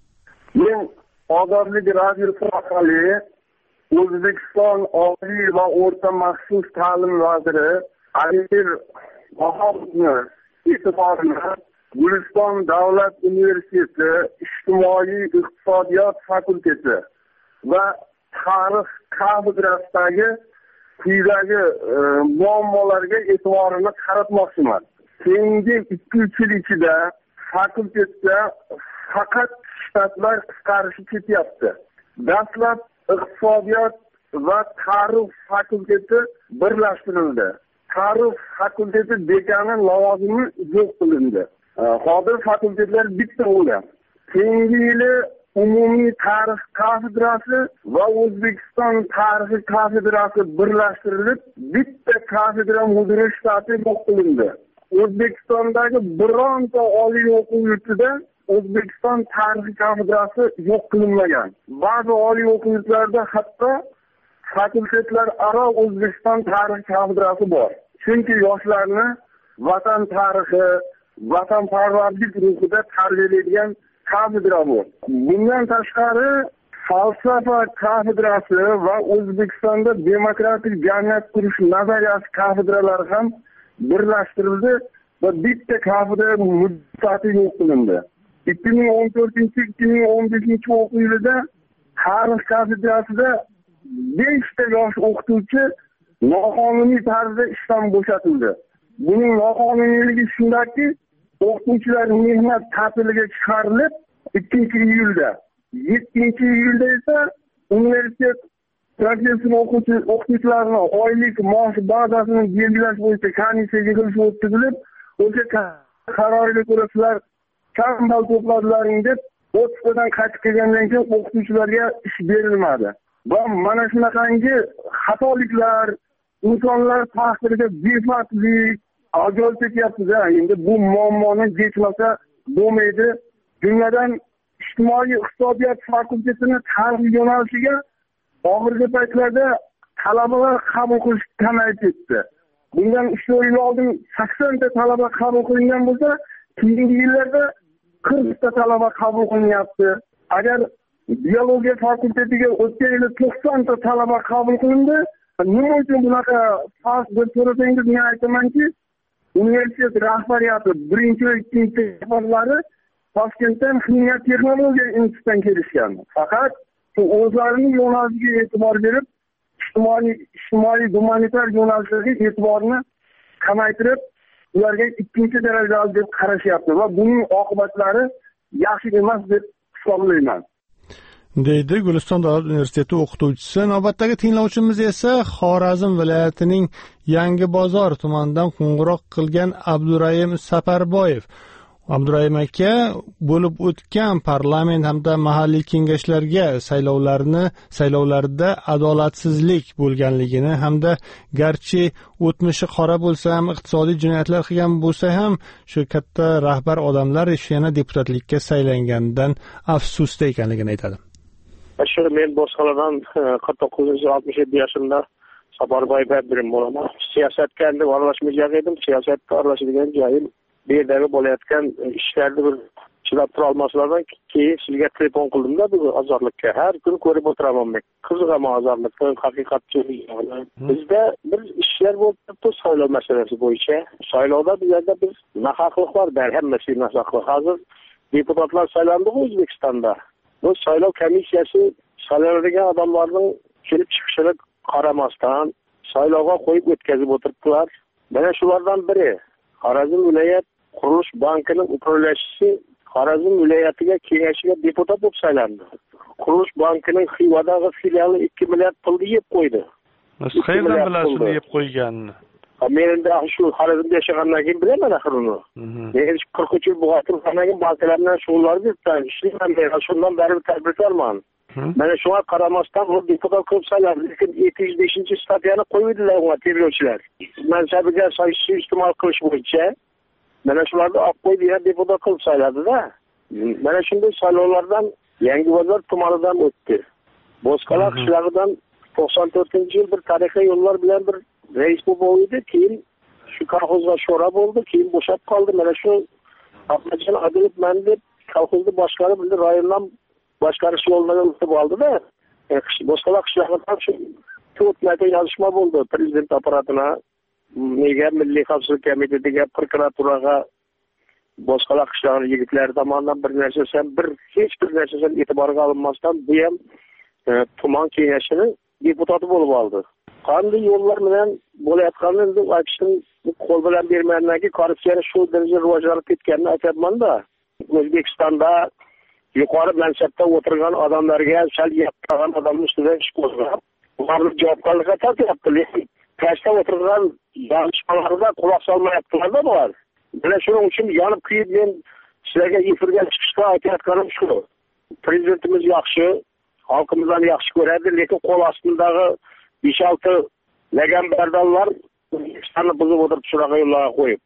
Men Ozodlik radiosi orqali O'zbekiston oliy va o'rta maxsus ta'lim vaziri Alisher Vahopovni e'tiborini Guliston davlat universiteti ijtimoiy iqtisodiyot fakulteti va tarix kafedrasidagi quyidagi muammolarga e'tiborini qaratmoqchiman. Keyingi ikki uch yil ichida fakultetda faqat shtatlar qisqarishi ketyapti. Dastlab iqtisodiyot va tarix fakulteti birlashtirildi. Tarix fakulteti dekani lavozimi yo'q qilindi. Hozir fakultetlar bitta bo'lgan. Keyingi yili umumiy tarix kafedrasi va O'zbekiston tarixi kafedrasi birlashtirilib, bitta kafedra mudiri shtati yo'q qilindi. O'zbekistondagi bironta oliy o'quv yurtida O'zbekiston tarixi kafedrasi yo'q qilinmagan. Ba'zi oliy o'quv yurtlarida hatto fakultetlar aro O'zbekiston tarixi kafedrasi bor. Chunki yoshlarni vatan tarixi, vatanparvarlik ruhida tarbiyalaydigan kafedra bor. Bundan tashqari falsafa kafedrasi va O'zbekistonda demokratik jamiyat qurish nazariyasi kafedralari ham birlashtirildi va bitta kafedra muddati yo'q qilindi. ikki ming o'n to'rtinchi ikki ming o'n beshinchi o'quv yilida tarix kafedrasida beshta yosh o'qituvchi noqonuniy tarzda ishdan bo'shatildi. Buning noqonuniyligi shundaki, o'qituvchilar mehnat ta'tiliga chiqarilib, ikkinchi iyulda, yettinchi iyulda esa universitet professor o'qituvchilarning oylik maosh bazasini belgilash bo'yicha komissiya yig'ilishi o'tkazilib, o'sha qaroriga ko'ra sizlar kam ball to'pladilaring deb o'ttiztadan qaytib kelgandan keyin o'qituvchilarga ish berilmadi. Va mana shunaqangi xatoliklar, insonlar taqdiriga befarqlik ajoyib ketyapti-da. Endi bu muammoni yechmasa bo'lmaydi. Jumladan ijtimoiy iqtisodiyot fakultetini tarix yo'nalishiga oxirgi paytlarda talabalar qabul qilish kamayib ketdi. Bundan uch yil oldin saksonta talaba qabul qilingan bo'lsa, keyingi yillarda qirqta talaba qabul qilinyapti. Agar biologiya fakultetiga o'tgan yili to'qsonta talaba qabul qilindi, nima uchun bunaqa farq deb so'rasangiz, men aytamanki, universitet rahbariyati birinchi va ikkinchi rahbarlari Toshkentdan ximiya texnologiya institutidan kelishgan. Faqat o'zlarining yo'nalishiga e'tibor berib, ijtimoiy ijtimoiy gumanitar yo'nalishlarga e'tiborni kamaytirib, ularga ikkinchi darajali deb qarashyapti va buning oqibatlari yaxshi emas deb hisoblayman. deydi Guliston davlat universiteti o'qituvchisi. Navbatdagi tinglovchimiz esa Xorazm viloyatining Yangibozor tumanidan qo'ng'iroq qilgan Abdurayim Saparboyev. Abdurayim aka bo'lib o'tgan parlament hamda mahalliy kengashlarga saylovlarni saylovlarda adolatsizlik bo'lganligini hamda garchi o'tmishi qora bo'lsa ham, iqtisodiy jinoyatlar qilgan bo'lsa ham, shu katta rahbar odamlar yana deputatlikka saylanganidan afsusda ekanligini aytadi. Shu men boshqalardan qirq to'qqiz oltmish yetti yoshimda Saparboyev birim bo'laman. Siyosatga endi aralashmayacak edim. Siyosatga aralashadigan joyim bu yerdagi bo'layotgan ishlarni bir chidab tura olmaslardan keyin sizga telefon qildim-da bu ozorlikka. Har kun ko'rib o'tiraman men. Qiziqaman ozorlikdan, haqiqatchilikdan. Bizda bir ishlar bo'lib turibdi saylov masalasi bo'yicha. Saylovda bu yerda biz nahaqlik bor, bar hammasi nahaqlik. Hozir deputatlar saylandi O'zbekistonda. Bu saylov komissiyasi saylanadigan odamlarning kelib chiqishini qaramasdan saylovga qo'yib o'tkazib o'tiribdilar. Mana shulardan biri Xorazm viloyat qurilish bankining uprolashchisi Xorazm viloyatiga kengashiga deputat bo'lib saylandi. Qurilish bankining Xivadagi filiali ikki milliard pulni yeb qo'ydi. Siz qayerdan bilasiz uni yeb qo'yganini? Men endi shu Xorazmda yashagandan keyin bilaman axirini. Men qirq uch yil buxotirdan keyin bankalar bilan shug'ullanib ishlayman. Men shundan beri tabriklarman. Mana shunga qaramasdan u deputat qilib saylandi, lekin ikki yuz beshinchi statyani qo'ydilar unga terrorchilar. Mansabiga suiiste'mol qilish bo'yicha mana shularni olib qo'yib yana deputat qilib sayladi-da. Mana shunday saylovlardan Yangibozor tumanidan o'tdi. Bo'sqala qishlog'idan to'qson to'rtinchi yil bir tarixiy yo'llar bilan bir rais bo'ldi, keyin shu kolxozga sho'ra bo'ldi, keyin bo'shab qoldi. Mana shu Ahmadjon Adilov man deb kolxozni boshqarib, bildi rayondan boshqarish yo'lini o'tib oldi-da. Bo'sqala qishlog'idan shu to'rt marta yozishma bo'ldi prezident apparatına, nega Milliy xavfsizlik komitetiga, prokuraturaga, boshqalar qishlog'i yigitlari tomonidan bir narsa ham bir hech bir narsa ham e'tiborga olinmasdan bu ham tuman kengashining deputati bo'lib oldi. Qanday yo'llar bilan bo'layotganini deb aytishning qo'l bilan bermaymanki, korrupsiyaning shu darajada rivojlanib ketganini aytayapman-da. O'zbekistonda yuqori mansabda o'tirgan odamlarga shal yaptirgan odamning ustidan ish qo'zg'ab, ularni javobgarlikka tortyapti, lekin tashda o'tirgan yanglishmalarga quloq solmayaptilar-da bular. Mana shuning uchun yonib kuyib men sizlarga efirga chiqishda aytayotganim shu. Prezidentimiz yaxshi, xalqimizdan yaxshi ko'radi, lekin qo'l ostidagi besh olti lagan bardallar O'zbekistonni buzib o'tirib shunaqa yo'llarga qo'yib.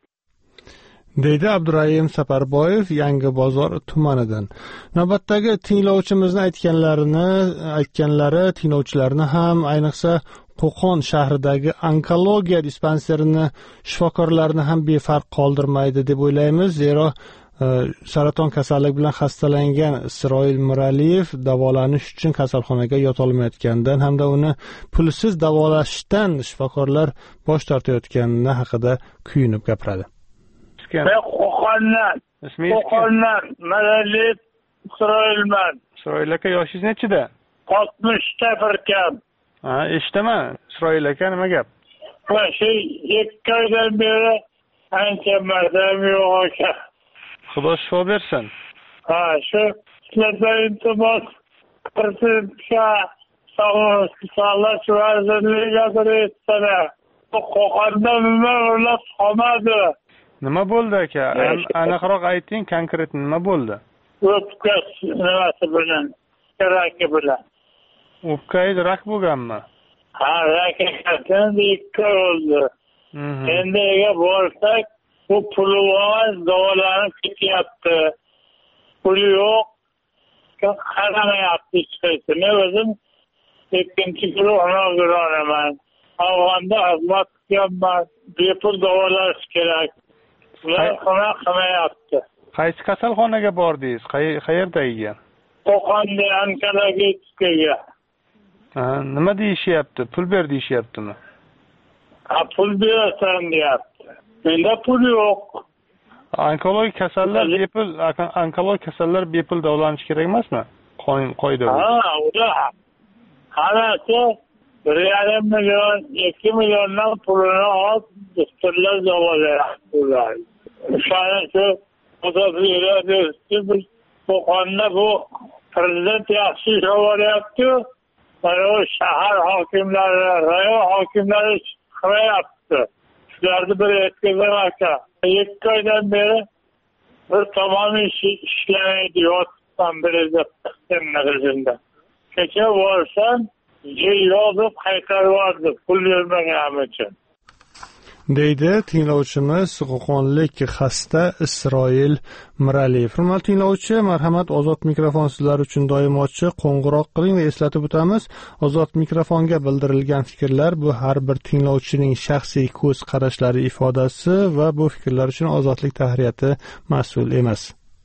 deydi Abdurayim Saparboyev Yangibozor tumanidan. Navbatdagi tinglovchimizni aytganlarini, aytganlari tinglovchilarni ham, ayniqsa Qo'qon shahridagi onkologiya dispanserini shifokorlarni ham befarq qoldirmaydi deb o'ylaymiz. Zero saraton kasalligi bilan xastalangan Isroil Miraliyev davolanish uchun kasalxonaga yotolmayotganidan hamda uni pulsiz davolashdan shifokorlar bosh tortayotgani haqida kuyunib gapiradi. Qo'qondan, Qo'qondan Miraliyev Isroilman. Isroil aka, yoshingiz nechida? oltmishta bir kam. Ha, eshitaman. Isroil aka, nima gap? Va shu ikki oydan beri ancha marzam yo'q aka. Xudo shifo bersin. Ha, shu sizlardan iltimos prezidentga sog'liqni saqlash vazirligiga bir aytsalar. Bu Qo'qonda nima o'ylab qolmadi. Nima bo'ldi aka? Aniqroq ayting, konkret nima bo'ldi? O'pka nimasi bilan, raki bilan. O'pkangiz rak bo'lganmi? Ha, rak ekan, ikki oldi. Endi ega borsak, bu puli bor, davolanib ketyapti. Puli yo'q, qaramayapti hech qaysi. Men o'zim ikkinchi guruh nogironaman. Afg'onda xizmat qilganman, bepul davolash kerak. Ular xizmat qilmayapti. Qaysi kasalxonaga bordingiz? Qayerda ekan? Qo'qonda onkologiyaga. Ha, nima deyishyapti? Pul ber deyishyaptimi? Ha, pul berasan deyapti. Menda pul yo'q. Onkologik kasallar bepul, onkologik kasallar bepul davolanishi kerak emasmi? Qoida. Ha, ular qarasa bir yarim million, ikki milliondan pulini olib, doktorlar davolayapti ular. O'shaning uchun Qo'qonda bu prezident yaxshi ish olyapti. Mana u shahar hokimlari, rayon hokimlari qilyapti. Shularni bir aytganlar aka. Ikki oydan beri bir tomoni ishlamaydi, yotibman prezident. Kecha borsam, yozib qaytarib yubordi, pul bermaganim uchun. deydi tinglovchimiz qo'qonlik xasta Isroil Miraliyev. Hurmatli tinglovchi, marhamat, ozod mikrofon sizlar uchun doim ochiq. Qo'ng'iroq qiling va eslatib o'tamiz, ozod mikrofonga bildirilgan fikrlar bu har bir tinglovchining shaxsiy ko'z qarashlari ifodasi va bu fikrlar uchun ozodlik tahririyati mas'ul emas.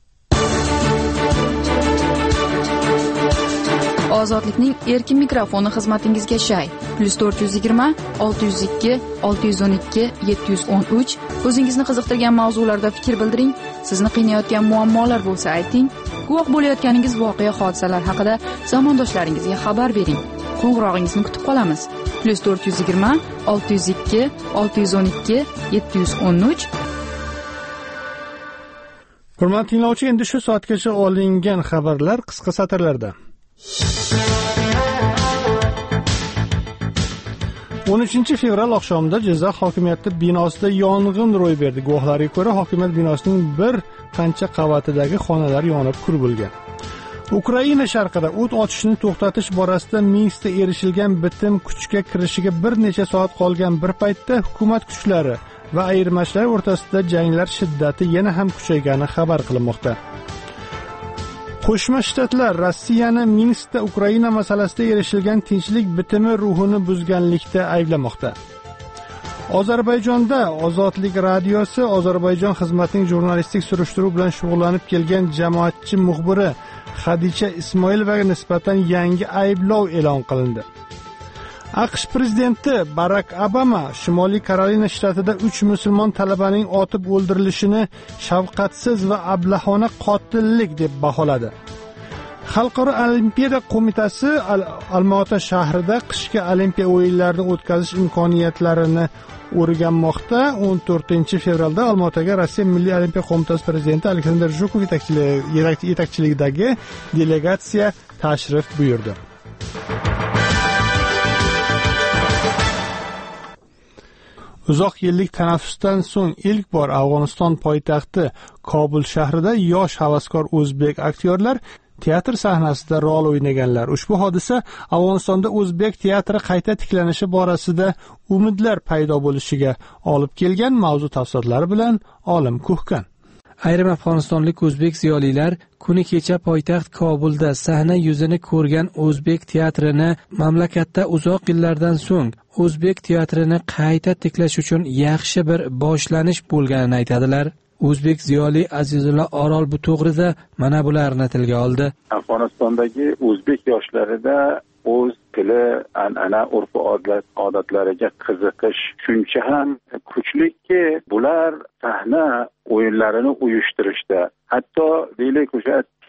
Ozodlikning erkin mikrofoni xizmatingizga shay. plus to'rt yuz yigirma, olti yuz ikki, olti yuz o'n ikki, yetti yuz o'n uch. O'zingizni qiziqtirgan mavzularda fikr bildiring. Sizni qiynayotgan muammolar bo'lsa ayting. Guvoh bo'layotganingiz voqea hodisalar haqida zamondoshlaringizga xabar bering. Qo'ng'irog'ingizni kutib qolamiz. plus to'rt yuz yigirma, olti yuz ikki, olti yuz o'n ikki, yetti yuz o'n uch. Hurmatli tinglovchi, endi shu soatgacha olingan xabarlar qisqa satrlarda. o'n uchinchi fevral oqshomida Jizzax hokimiyati binosida yong'in ro'y berdi. Guvohlarga ko'ra, hokimiyat binosining bir qancha qavatidagi xonalar yonib kul bo'lgan. Ukraina sharqida o't ochishni to'xtatish borasida Minskda erishilgan bitim kuchga kirishiga bir necha soat qolgan bir paytda hukumat kuchlari va ayirmachilar o'rtasida janglar shiddati yana ham kuchaygani xabar qilinmoqda. Qo'shma Shtatlar Rossiyani Minskda Ukraina masalasida erishilgan tinchlik bitimi ruhini buzganlikda ayblamoqda. Ozarbayjonda Ozodlik radiosi Ozarbayjon xizmatining jurnalistik surishtiruv bilan shug'ullanib kelgan jamoatchi muxbiri Xadicha Ismoilovaga nisbatan yangi ayblov e'lon qilindi. AQSh prezidenti Barak Obama Shimoliy Karolina shtatida uch musulmon talabaning otib o'ldirilishini shafqatsiz va ablahona qotillik deb baholadi. Xalqaro olimpiya qo'mitasi Olmaota shahrida qishki olimpiya o'yinlarini o'tkazish imkoniyatlarini o'rganmoqda. o'n to'rtinchi fevralda Olmaotaga Rossiya Milliy olimpiya qo'mitasi prezidenti Aleksandr Zhukov yetakchiligidagi delegatsiya tashrif buyurdi. Uzoq yillik tanaffusdan so'ng ilk bor Afg'oniston poytaxti Kobul shahrida yosh havaskor o'zbek aktyorlar teatr sahnasida rol o'ynaganlar. Ushbu hodisa Afg'onistonda o'zbek teatri qayta tiklanishi borasida umidlar paydo bo'lishiga olib kelgan. Mavzu tafsilotlari bilan Olim Kuhkan. Ayrim afg'onistonlik o'zbek ziyolilar kuni kecha poytaxt Kobulda sahna yuzini ko'rgan o'zbek teatrini mamlakatda uzoq yillardan so'ng o'zbek teatrini qayta tiklash uchun yaxshi bir boshlanish bo'lganini aytadilar. O'zbek ziyoli Azizullo Orol bu to'g'rida mana bularni tilga oldi. Afg'onistondagi o'zbek yoshlarida o'z tili, an'ana, urf odatlariga qiziqish shuncha ham kuchliki, bular sahna o'yinlarini uyushtirishda, hatto deylik o'sha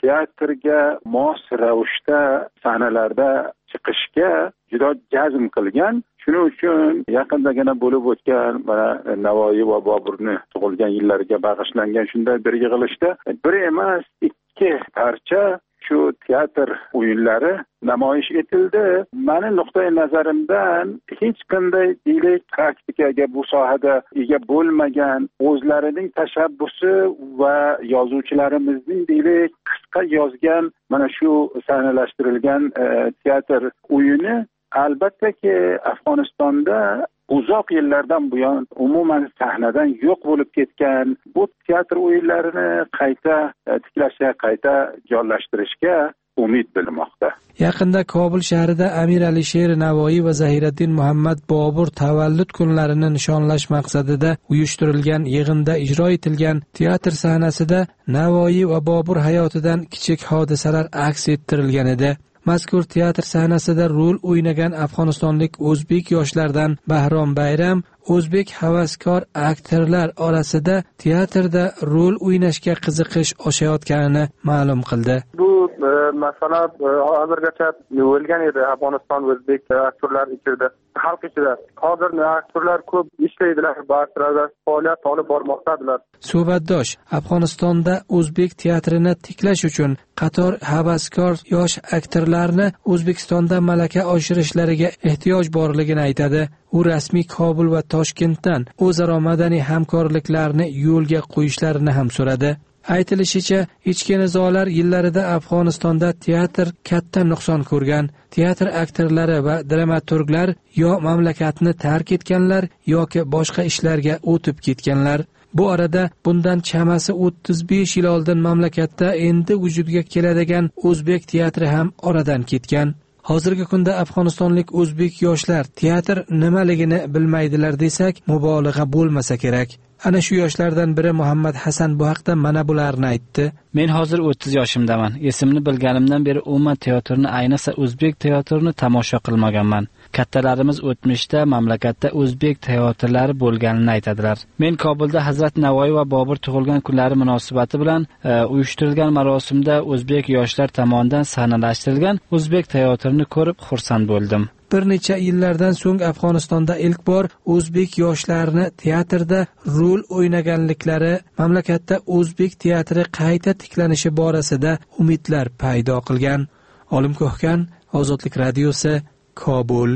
teatrga mos ravishda sahnalarda chiqishga juda jazm qilgan. Shuning uchun yaqindagina bo'lib o'tgan mana Navoiy va Boburni tug'ilgan yillariga bag'ishlangan shunday bir yig'ilishda bir emas ikki parcha shu teatr o'yinlari namoyish etildi. Mani nuqtai nazarimdan hech qanday deylik praktikaga bu sohada ega bo'lmagan o'zlarining tashabbusi va yozuvchilarimizning deylik qisqa yozgan mana shu sahnalashtirilgan e, teatr o'yini albattaki Afg'onistonda uzoq yillardan buyon umuman sahnadan yo'q bo'lib ketgan bu teatr o'yinlarini qayta tiklashga, qayta jonlashtirishga umid bilmoqda. Yaqinda Kobul shahrida Amir Alisher Navoiy va Zahiriddin Muhammad Bobur tavallud kunlarini nishonlash maqsadida uyushtirilgan yig'inda ijro etilgan teatr sahnasida Navoiy va Bobur hayotidan kichik hodisalar aks ettirilgan edi. Mazkur teatr sahnasida rol o'ynagan afg'onistonlik o'zbek yoshlardan Bahrom Bayram o'zbek havaskor aktyorlar orasida teatrda rol o'ynashga qiziqish oshayotganini ma'lum qildi. Bu e, masala e, hozirgacha o'lgan edi Afg'oniston o'zbek aktyorlar ichida, xalq ichida. Hozir aktyorlar ko'p ishlaydilar, ba'zilarda faoliyat olib bormoqdadirlar. Suhbatdosh Afg'onistonda o'zbek teatrini tiklash uchun qator havaskor yosh aktyorlarni O'zbekistonda malaka oshirishlariga ehtiyoj borligini aytadi. U rasmiy Kobul va Toshkentdan o'zaro madaniy hamkorliklarni yo'lga qo'yishlarini ham so'radi. Aytilishicha, ichki nizolar yillarida Afg'onistonda teatr katta nuqson ko'rgan. Teatr aktyorlari va dramaturglar yo mamlakatni tark etganlar yoki boshqa ishlarga o'tib ketganlar. Bu arada bundan chamasi o'ttiz besh yil oldin mamlakatda endi vujudga keladigan o'zbek teatri ham oradan ketgan. Hozirgi kunda afg'onistonlik o'zbek yoshlar teatr nimaligini bilmaydilar desak, mubolag'a bo'lmasa kerak. Ana shu yoshlardan biri Muhammad Hasan bu haqda mana bularni aytdi. Men hozir o'ttiz yoshimdaman. Esimni bilganimdan beri umuman teatrni, ayniqsa o'zbek teatrini tomosha qilmaganman. Kattalarimiz o'tmishda mamlakatda o'zbek teatrlari bo'lganini aytadilar. Men Kobulda Hazrat Navoiy va Bobur tug'ilgan kunlari munosabati bilan e, uyushtirilgan marosimda o'zbek yoshlar tomonidan sahnalashtirilgan o'zbek teatrini ko'rib xursand bo'ldim. Bir necha yillardan so'ng Afg'onistonda ilk bor o'zbek yoshlarni teatrda rol o'ynaganliklari mamlakatda o'zbek teatri qayta tiklanishi borasida umidlar paydo qilgan. Olim Ko'hkan, Ozodlik radiosi, Kobul.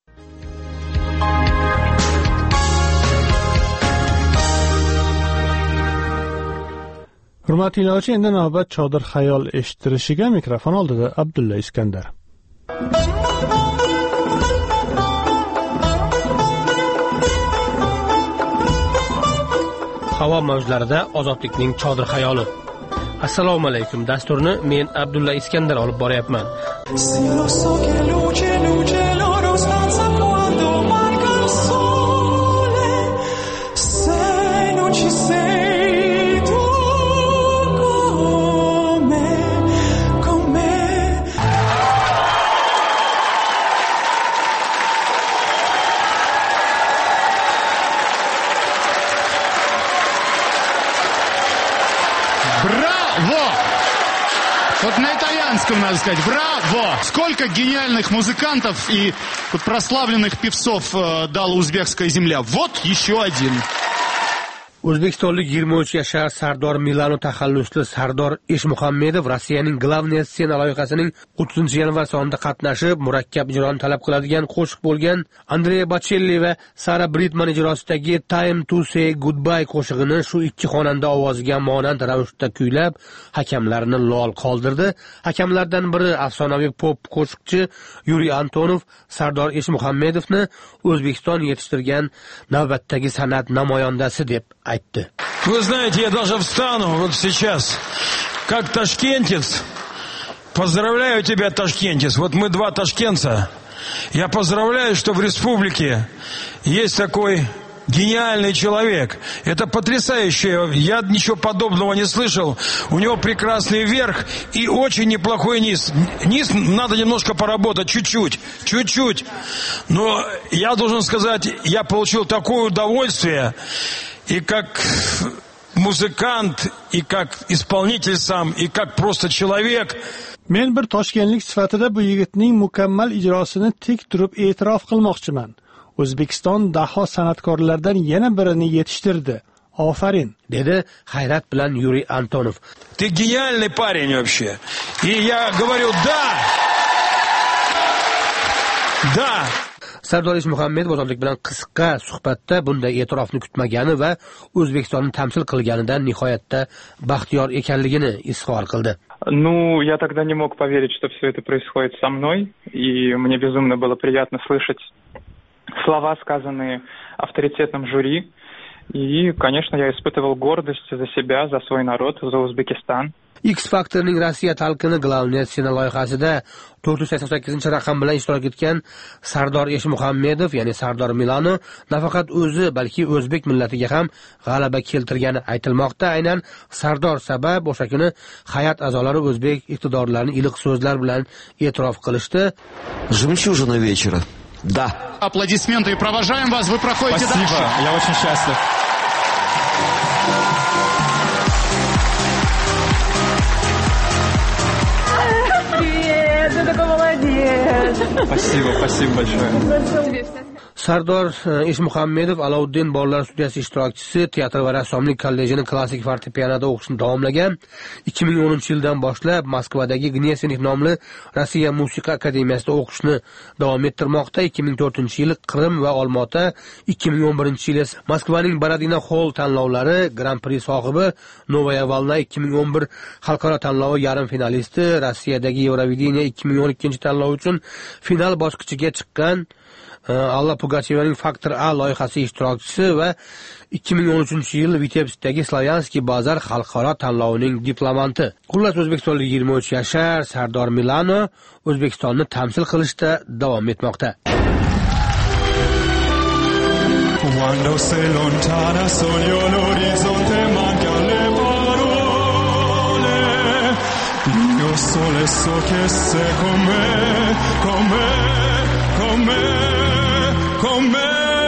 Hurmatli tinglovchi, endi navbat Chodir xayol eshittirishiga. Mikrofon oldida Abdulla Iskandar. Havo mavjlarida ozodlikning chodir xayoli. Assalomu alaykum. Dasturni men Abdulla Iskandar olib boryapman. Вот на итальянском надо сказать «Браво!». Сколько гениальных музыкантов и вот прославленных певцов э, дала узбекская земля. Вот еще один. O'zbekistonlik yigirma uch yashar Sardor Milano taxallusli Sardor Eshmuhammedov Rossiyaning Glavnaya Scena loyihasining o'ttizinchi yanvar sonida qatnashib, murakkab ijroni talab qiladigan qo'shiq bo'lgan Andrea Bocelli va Sara Britman ijrosidagi Time to Say Goodbye qo'shig'ini shu ikki xonanda ovoziga monand ravishda kuylab, hakamlarni lol qoldirdi. Hakamlardan biri afsonaviy pop qo'shiqchi Yuriy Antonov Sardor Eshmuhammedovni O'zbekiston yetishtirgan navbatdagi san'at namoyandasi deb aytdi. Вы знаете, я даже встану вот сейчас, как ташкентец. Поздравляю тебя, ташкентец. Вот мы два ташкентца. Я поздравляю, что в республике есть такой гениальный человек. Это потрясающе. Я ничего подобного не слышал. У него прекрасный верх и очень неплохой низ. Низ надо немножко поработать, чуть-чуть, чуть-чуть. Но я должен сказать, я получил такое удовольствие. И как музыкант, и как исполнитель сам, и как просто человек. Men bir toshkentlik sifatida bu yigitning mukammal ijrosini tik turib e'tirof qilmoqchiman. O'zbekiston daho san'atkorlardan yana birini yetishtirdi. Ofarin, dedi hayrat bilan Yuriy Antonov. Ты гениальный парень вообще. И я говорю, да. Да. Sardor Eshmuhammedov ozodlik bilan qisqa suhbatda bunday e'tirofni kutmagani va O'zbekistonni tamsil qilganidan nihoyatda baxtiyor ekanligini izhor qildi. Ну, я тогда не мог поверить, что все это происходит со мной, и мне безумно было приятно слышать слова, сказанные авторитетным жюри. И, конечно, я испытывал гордость за себя, за свой народ, за Узбекистан. X Factor'ning Rossiya talqini Glavnet Scena loyihasida to'rt yuz sakson sakkizinchi raqam bilan ishtirok etgan Sardor Eshmuhammedov, ya'ni Sardor Milano, nafaqat o'zi, balki o'zbek millatiga ham g'alaba keltirgani aytilmoqda. Aynan Sardor sabab o'sha kuni hay'at a'zolari o'zbek iqtidorlarini iliq so'zlar bilan e'tirof qilishdi. Жемчужина вечера. Да. Аплодисменты и провожаем вас. Вы проходите Спасибо. дальше. Я очень счастлив. Привет, ты такой молодец. Спасибо, спасибо большое. Sardor Eshmuhammedov Alauddin bolalar studiyasi ishtirokchisi, teatr va rassomlik kollejining klassik fortepianoda o'qishni davomlagan. ikki ming o'ninchi yildan boshlab Moskvadagi Gnesenik nomli Rossiya musiqa akademiyasida o'qishni davom ettirmoqda. ikki ming to'rtinchi yil Qrim va Olmaota, ikki ming o'n birinchi yil esa Moskvaning Borodino Hall tanlovlari Grand Prix sohibi, Novaya Volna ikki ming o'n bir xalqaro tanlovi yarim finalisti, Rossiyadagi Eurovideniya ikki ming o'n ikkinchi tanlovi uchun final bosqichiga chiqqan Alla Pugachevaning Faktor A loyihasi ishtirokchisi va ikki ming o'n uchinchi yil Vitebskdagi Slavyanskiy Bazar xalqaro tanlovining diplomanti. Xullas, o'zbekistonlik yigirma uch yashar Sardor Milano O'zbekistonni tamsil qilishda davom etmoqda. Quando sei lontana sogno l'orizzonte manca le parole. Io solo so che sei con me, con me, con me, con me.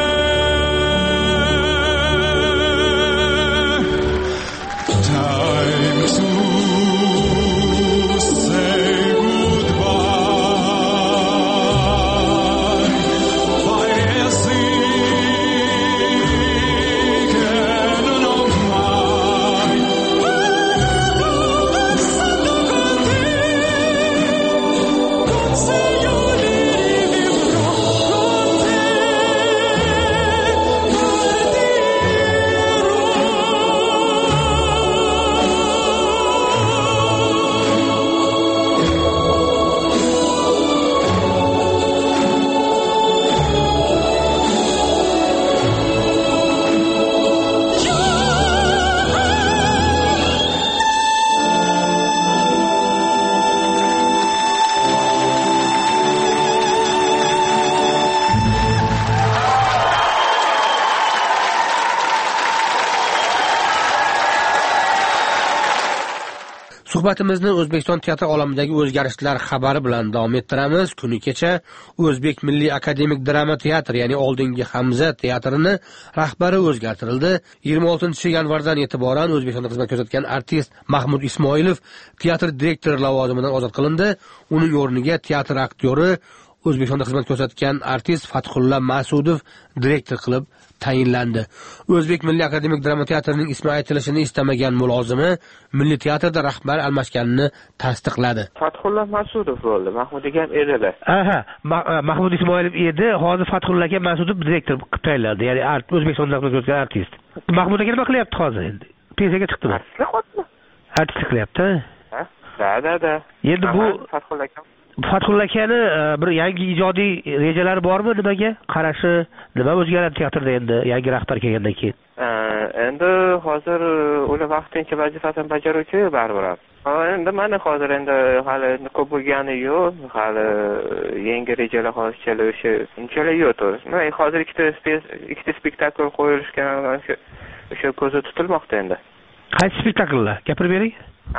Time to say goodbye. Parece che non mai. Stando con te, con se io li vivrò con te. Suhbatimizni O'zbekiston teatr olamidagi o'zgarishlar xabari bilan davom ettiramiz. Kuni kecha O'zbek Milliy akademik drama teatri, ya'ni oldingi Hamza teatrini rahbari o'zgartirildi. yigirma oltinchi yanvardan e'tiboran O'zbekistonda xizmat ko'rsatgan artist Mahmud Ismoilov teatr direktori lavozimidan ozod qilindi. Uning o'rniga teatr aktyori O'zbekistonda xizmat ko'rsatgan artist Fathulla Masudov direktor qilib tayinlandi. O'zbek Milliy akademik drama teatrining ismi aytilishini istamagan mulozimi Milliy teatrda rahbar almashganini tasdiqladi. Fathulla Masudov bo'ldi, Mahmudiga ham edilar. Aha, Mahmud Ismoilov edi, hozir Fathulla aka Masudov direktor qilib tayinlandi. Ya'ni O'zbekistonda xizmat ko'rsatgan artist. Mahmud aka nima qilyapti hozir endi? Pensiyaga chiqdimi? Artistlik qilyapti. Ha? Da, da, da. Endi bu Fathulla aka Fathulla akani bir yangi ijodiy rejalari bormi, nimaga qarashi, nima o'zgaradi teatrda endi yangi rahbar kelgandan keyin? Endi hozir ular vaqtincha vazifasini bajaruvchi baribir. Endi mana hozir endi hali ko'p bo'lgani yo'q, hali yangi rejalar hozircha o'sha unchalar yo'q to'g'ri. Men hozir ikkita ikkita spektakl qo'yilishgan o'sha ko'zda tutilmoqda endi. Qaysi spektakllar? Gapirib bering.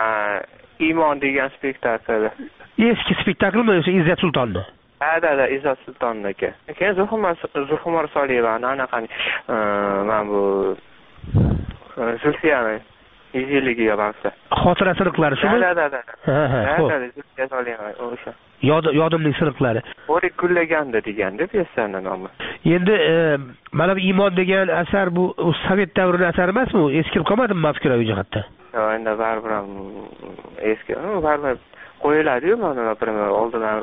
Iymon degan spektakl. Eski spektaklmi o'sha Izzat Sultonni? Ha, da, da, Izzat Sultonniki. Keyin Zulxumor Zulxumor Soliyevani anaqani men bu Zulfiyani yuz yilligiga bag'ishlab. Xotira siriqlari shumi? Da, da, da. Ha, ha, xo'p. Zulfiya Soliyev o'sha. Yodimning siriqlari. O'rik gullaganda deganda piyesani nomi. Endi mana bu Iymon degan asar bu Sovet davrining asari emasmi? Eskirib qolmadimi mafkuraviy jihatdan? Yo'q, endi baribir ham eski, baribir qo'yiladi-yu, mana например, oldindan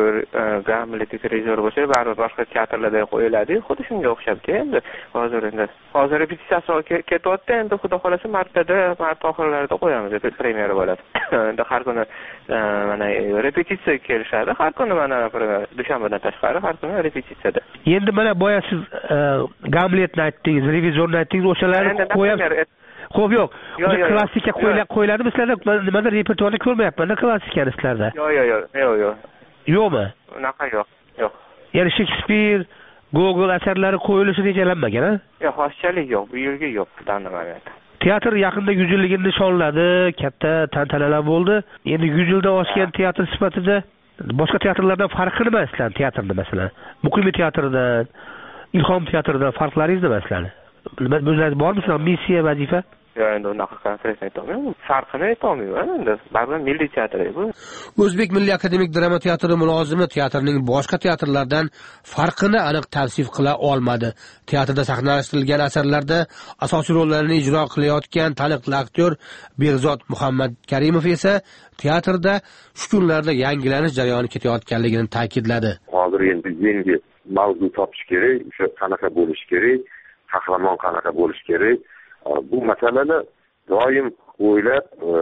Gamlet rejissor bo'lsa, baribir boshqa teatrlarda qo'yiladi-yu, xuddi shunga o'xshabdi endi. Hozir endi hozir repetitsiya ketyapti, endi xudo xolasa martada, mart oxirlarida qo'yamiz, deb premyera bo'ladi. Endi har kuni mana repetitsiya kelishadi, har kuni mana например, dushanbadan tashqari har kuni repetitsiyada. Endi mana boya siz Gamletni aytdingiz, revizorni aytdingiz, o'shalarni qo'yamiz. Xo'p, yo'q. O'sha klassika qo'yiladi sizlarda, nimada repertuarni ko'rmayapman, klassikani sizlarda. Yo'q, yo'q, yo'q, yo'q, yo'q. Yo'qmi? Unaqa yo'q, yo'q. Ya'ni Shakespeare, Gogol asarlari qo'yilishi rejalanmagan, ha? Yo'q, xoschalik yo'q, bu yerga yo'q, tanlamayman. Teatr yaqinda yuz yilligini nishonladi, katta tantanalar bo'ldi. Endi yuz yildan oshgan teatr sifatida boshqa teatrlardan farqi nima sizlar teatrda masalan? Muqimiy teatrdan, Ilhom teatridan farqlaringiz nima sizlar? O'zlaringiz bormi sizlar missiya, vazifa? Yo'q, endi unaqa konkret aytolmayman. Farqini aytolmayman endi. Baribir milliy teatr bu. O'zbek Milliy akademik drama teatri mulozimi teatrning boshqa teatrlardan farqini aniq tavsif qila olmadi. Teatrda sahnalashtirilgan asarlarda asosiy rollarni ijro qilayotgan taniqli aktyor Behzod Muhammad Karimov esa teatrda shu kunlarda yangilanish jarayoni ketayotganligini ta'kidladi. Hozir endi yangi mavzu topish kerak, o'sha qanaqa bo'lish kerak, qahramon qanaqa bo'lish kerak. Bu masalani doim o'ylab,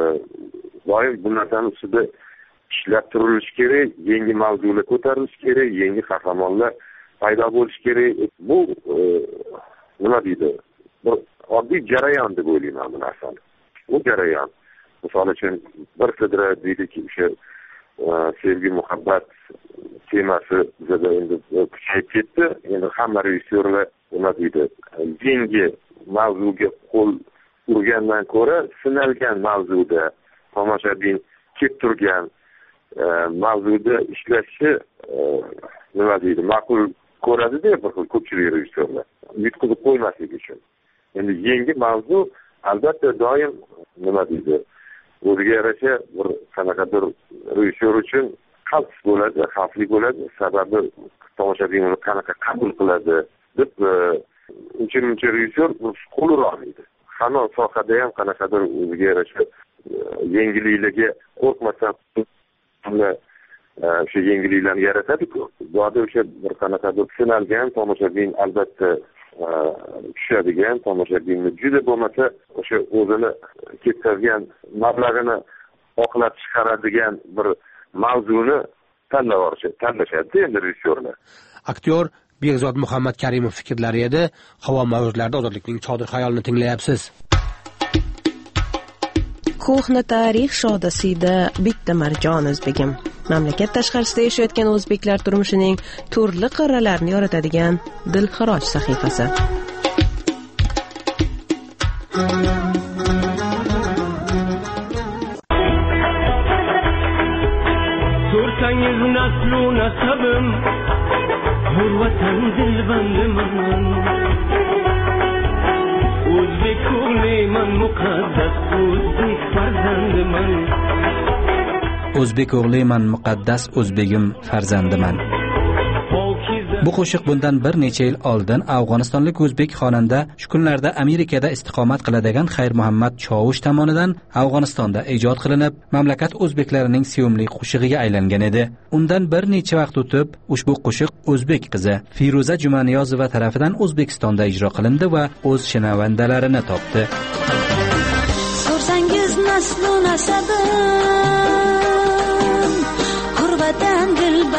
doim bu narsani ustida ishlab turilishi kerak, yangi mavzular ko'tarilishi kerak, yangi qahramonlar paydo bo'lishi kerak. Bu nima deydi? Bir oddiy jarayon deb o'ylayman bu narsani. Bu jarayon. Misol uchun bir sidra deydiki, o'sha sevgi, muhabbat temasi bizda endi kuchayib ketdi. Endi hamma rejissyorlar nima deydi? Yangi mavzuga qo'l urgandan ko'ra sinalgan mavzuda tomoshabin kelib turgan mavzuda ishlashi nima deydi ma'qul ko'radi-da bir xil ko'pchilik rejissyorlar yutqizib qo'ymaslik uchun. Endi yangi mavzu albatta doim nima deydi o'ziga yarasha bir qanaqadir rejissyor uchun xavf bo'ladi, xavfli bo'ladi. Sababi tomoshabin uni qanaqa qabul qiladi deb uncha-muncha rejissyor qo'lur olmaydi. Hamma sohada ham qanaqadir o'ziga yarasha yangiliklarga qo'rqmasdan o'sha yangiliklarni yaratadi-ku. Buyoqda o'sha bir qanaqadir sinalgan tomoshabin albatta tushadigan, tomoshabinni juda bo'lmasa o'sha o'zini ketkazgan mablag'ini oqlab chiqaradigan bir mavzuni tanlashadi endi rejissyorlar. Aktyor Behzod Muhammad Karimov fikrlari edi. Havo mavjlarida ozodlikning chodir xayolini tinglayapsiz. Ko'hna tarix shodasida bitta marjon o'zbegim. Mamlakat tashqarisida yashayotgan o'zbeklar turmushining turli qirralarini yoritadigan dilxiroj sahifasi. So'rsangiz naslu nasabim Hurvatan dilbandiman O'zbek o'g'liman muqaddas o'zbek farzandiman O'zbek o'g'liman muqaddas o'zbegim farzandiman. Bu qo'shiq bundan bir necha yil oldin Afg'onistonlik o'zbek xonanda shu kunlarda Amerikada istiqomat qiladigan Xayr Muhammad Chovush tomonidan Afg'onistonda ijod qilinib, mamlakat o'zbeklarining sevimli qo'shig'iga aylangan edi. Undan bir necha vaqt o'tib, ushbu qo'shiq o'zbek qizi Firuza Jumaniyozova tomonidan O'zbekistonda ijro qilindi va o'z shinavandalarini topdi. So'rsangiz naslu nasabim Hurvatan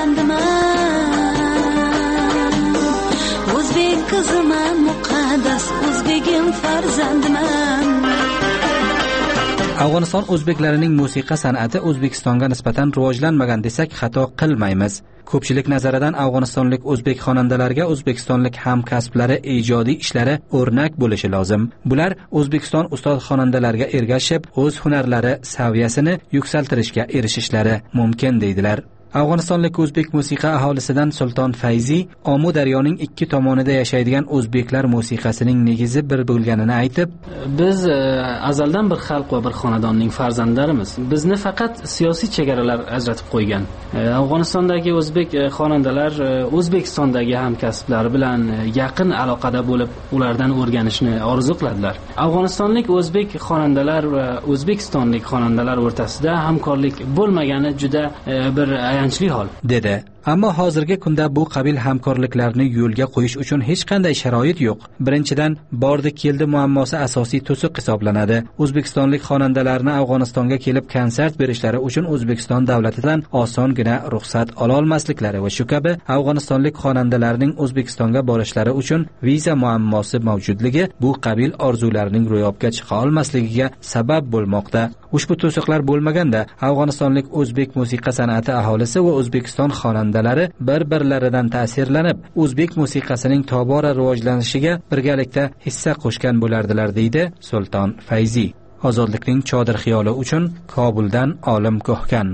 dilbandiman O'zbek qiziman muqaddas o'zbegim farzandiman. Afg'oniston o'zbeklarining musiqa san'ati O'zbekistonga nisbatan rivojlanmagan desak xato qilmaymiz. Ko'pchilik nazaridan Afg'onistonlik o'zbek xonandalariga O'zbekistonlik hamkasblari ijodiy ishlari o'rnak bo'lishi lozim. Bular O'zbekiston ustoz xonandalariga ergashib, o'z hunarlari saviyasini yuksaltirishga erishishlari mumkin deydilar. Afg'onistonlik o'zbek musiqa aholisidan Sulton Fayzi Omu daryoning ikki tomonida yashaydigan o'zbeklar musiqasining negizi bir bo'lganini aytib, biz azaldan bir xalq va bir xonadonning farzandlarimiz. Bizni faqat siyosiy chegaralar ajratib qo'ygan. Afg'onistondagi o'zbek xonandalar O'zbekistondagi hamkasblari bilan yaqin aloqada bo'lib, ulardan o'rganishni orzu qiladilar. Afg'onistonlik o'zbek xonandalar va o'zbekistonlik xonandalar o'rtasida hamkorlik bo'lmagani juda bir ayanchli hol, dedi. Ammo hozirgi kunda bu qabil hamkorliklarni yo'lga qo'yish uchun hech qanday sharoit yo'q. Birinchidan, bordi keldi muammosi asosiy to'siq hisoblanadi. O'zbekistonlik xonandalarni Afg'onistonga kelib konsert berishlari uchun O'zbekiston davlatidan osongina ruxsat ola olmasliklari va shu kabi Afg'onistonlik xonandalarning O'zbekistonga borishlari uchun viza muammosi mavjudligi bu qabil orzularning ro'yobga chiqa olmasligiga sabab bo'lmoqda. Ushbu to'siqlar bo'lmaganda Afg'onistonlik o'zbek musiqa san'ati aholisi va O'zbekiston xonandalari bir-birlaridan ta'sirlanib, o'zbek musiqasining tobora rivojlanishiga birgalikda hissa qo'shgan bo'lardilar, deydi Sulton Fayzi. Ozodlikning chodir xiyoli uchun Kobuldan Olim Ko'hkan.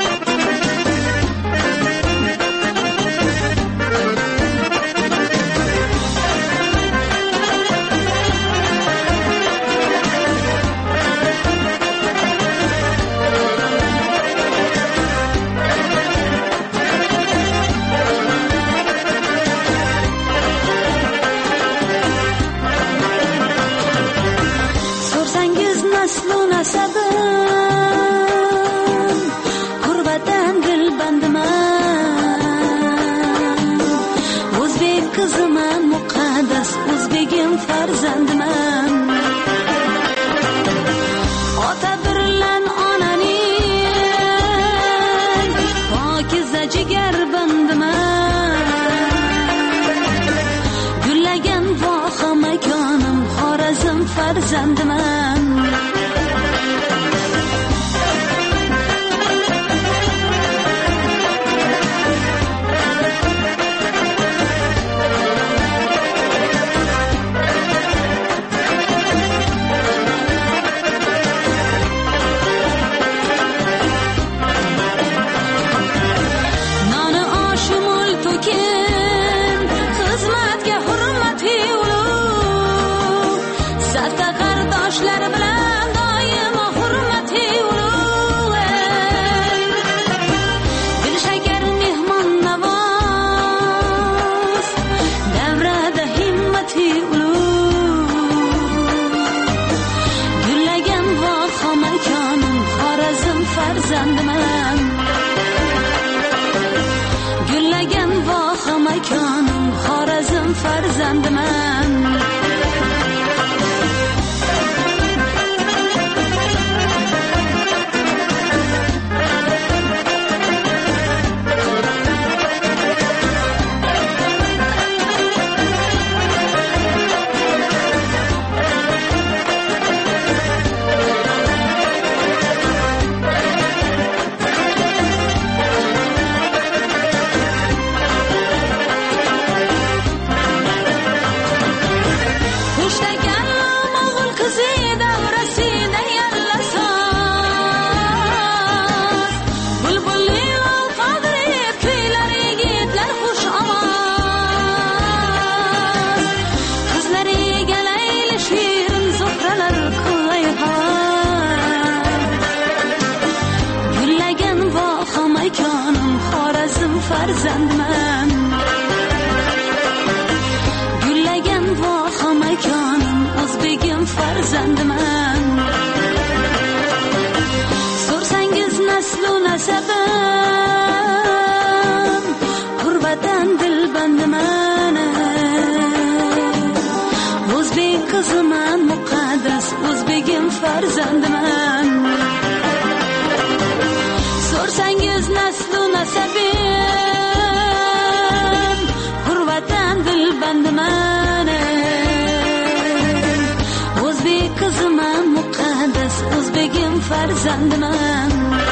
farzandiman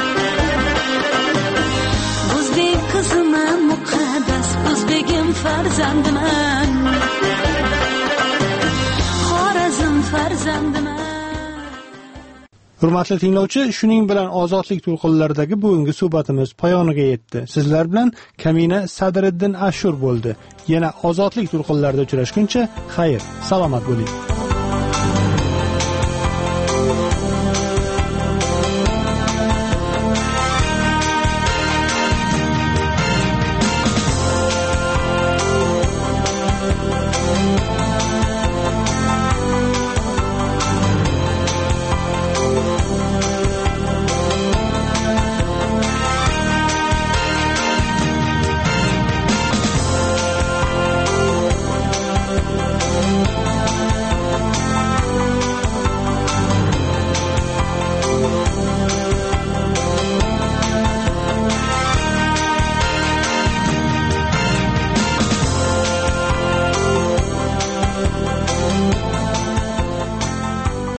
o'zbek qiziman muqaddas o'zbegim farzandiman Xorazm farzandiman. Hurmatli tinglovchi, shuning bilan ozodlik to'lqinlaridagi bugungi suhbatimiz poyoniga yetdi. Sizlar bilan Kamina Sadriddin Ashur bo'ldi. Yana ozodlik to'lqinlarida uchrashguncha, xayr, salomat bo'ling.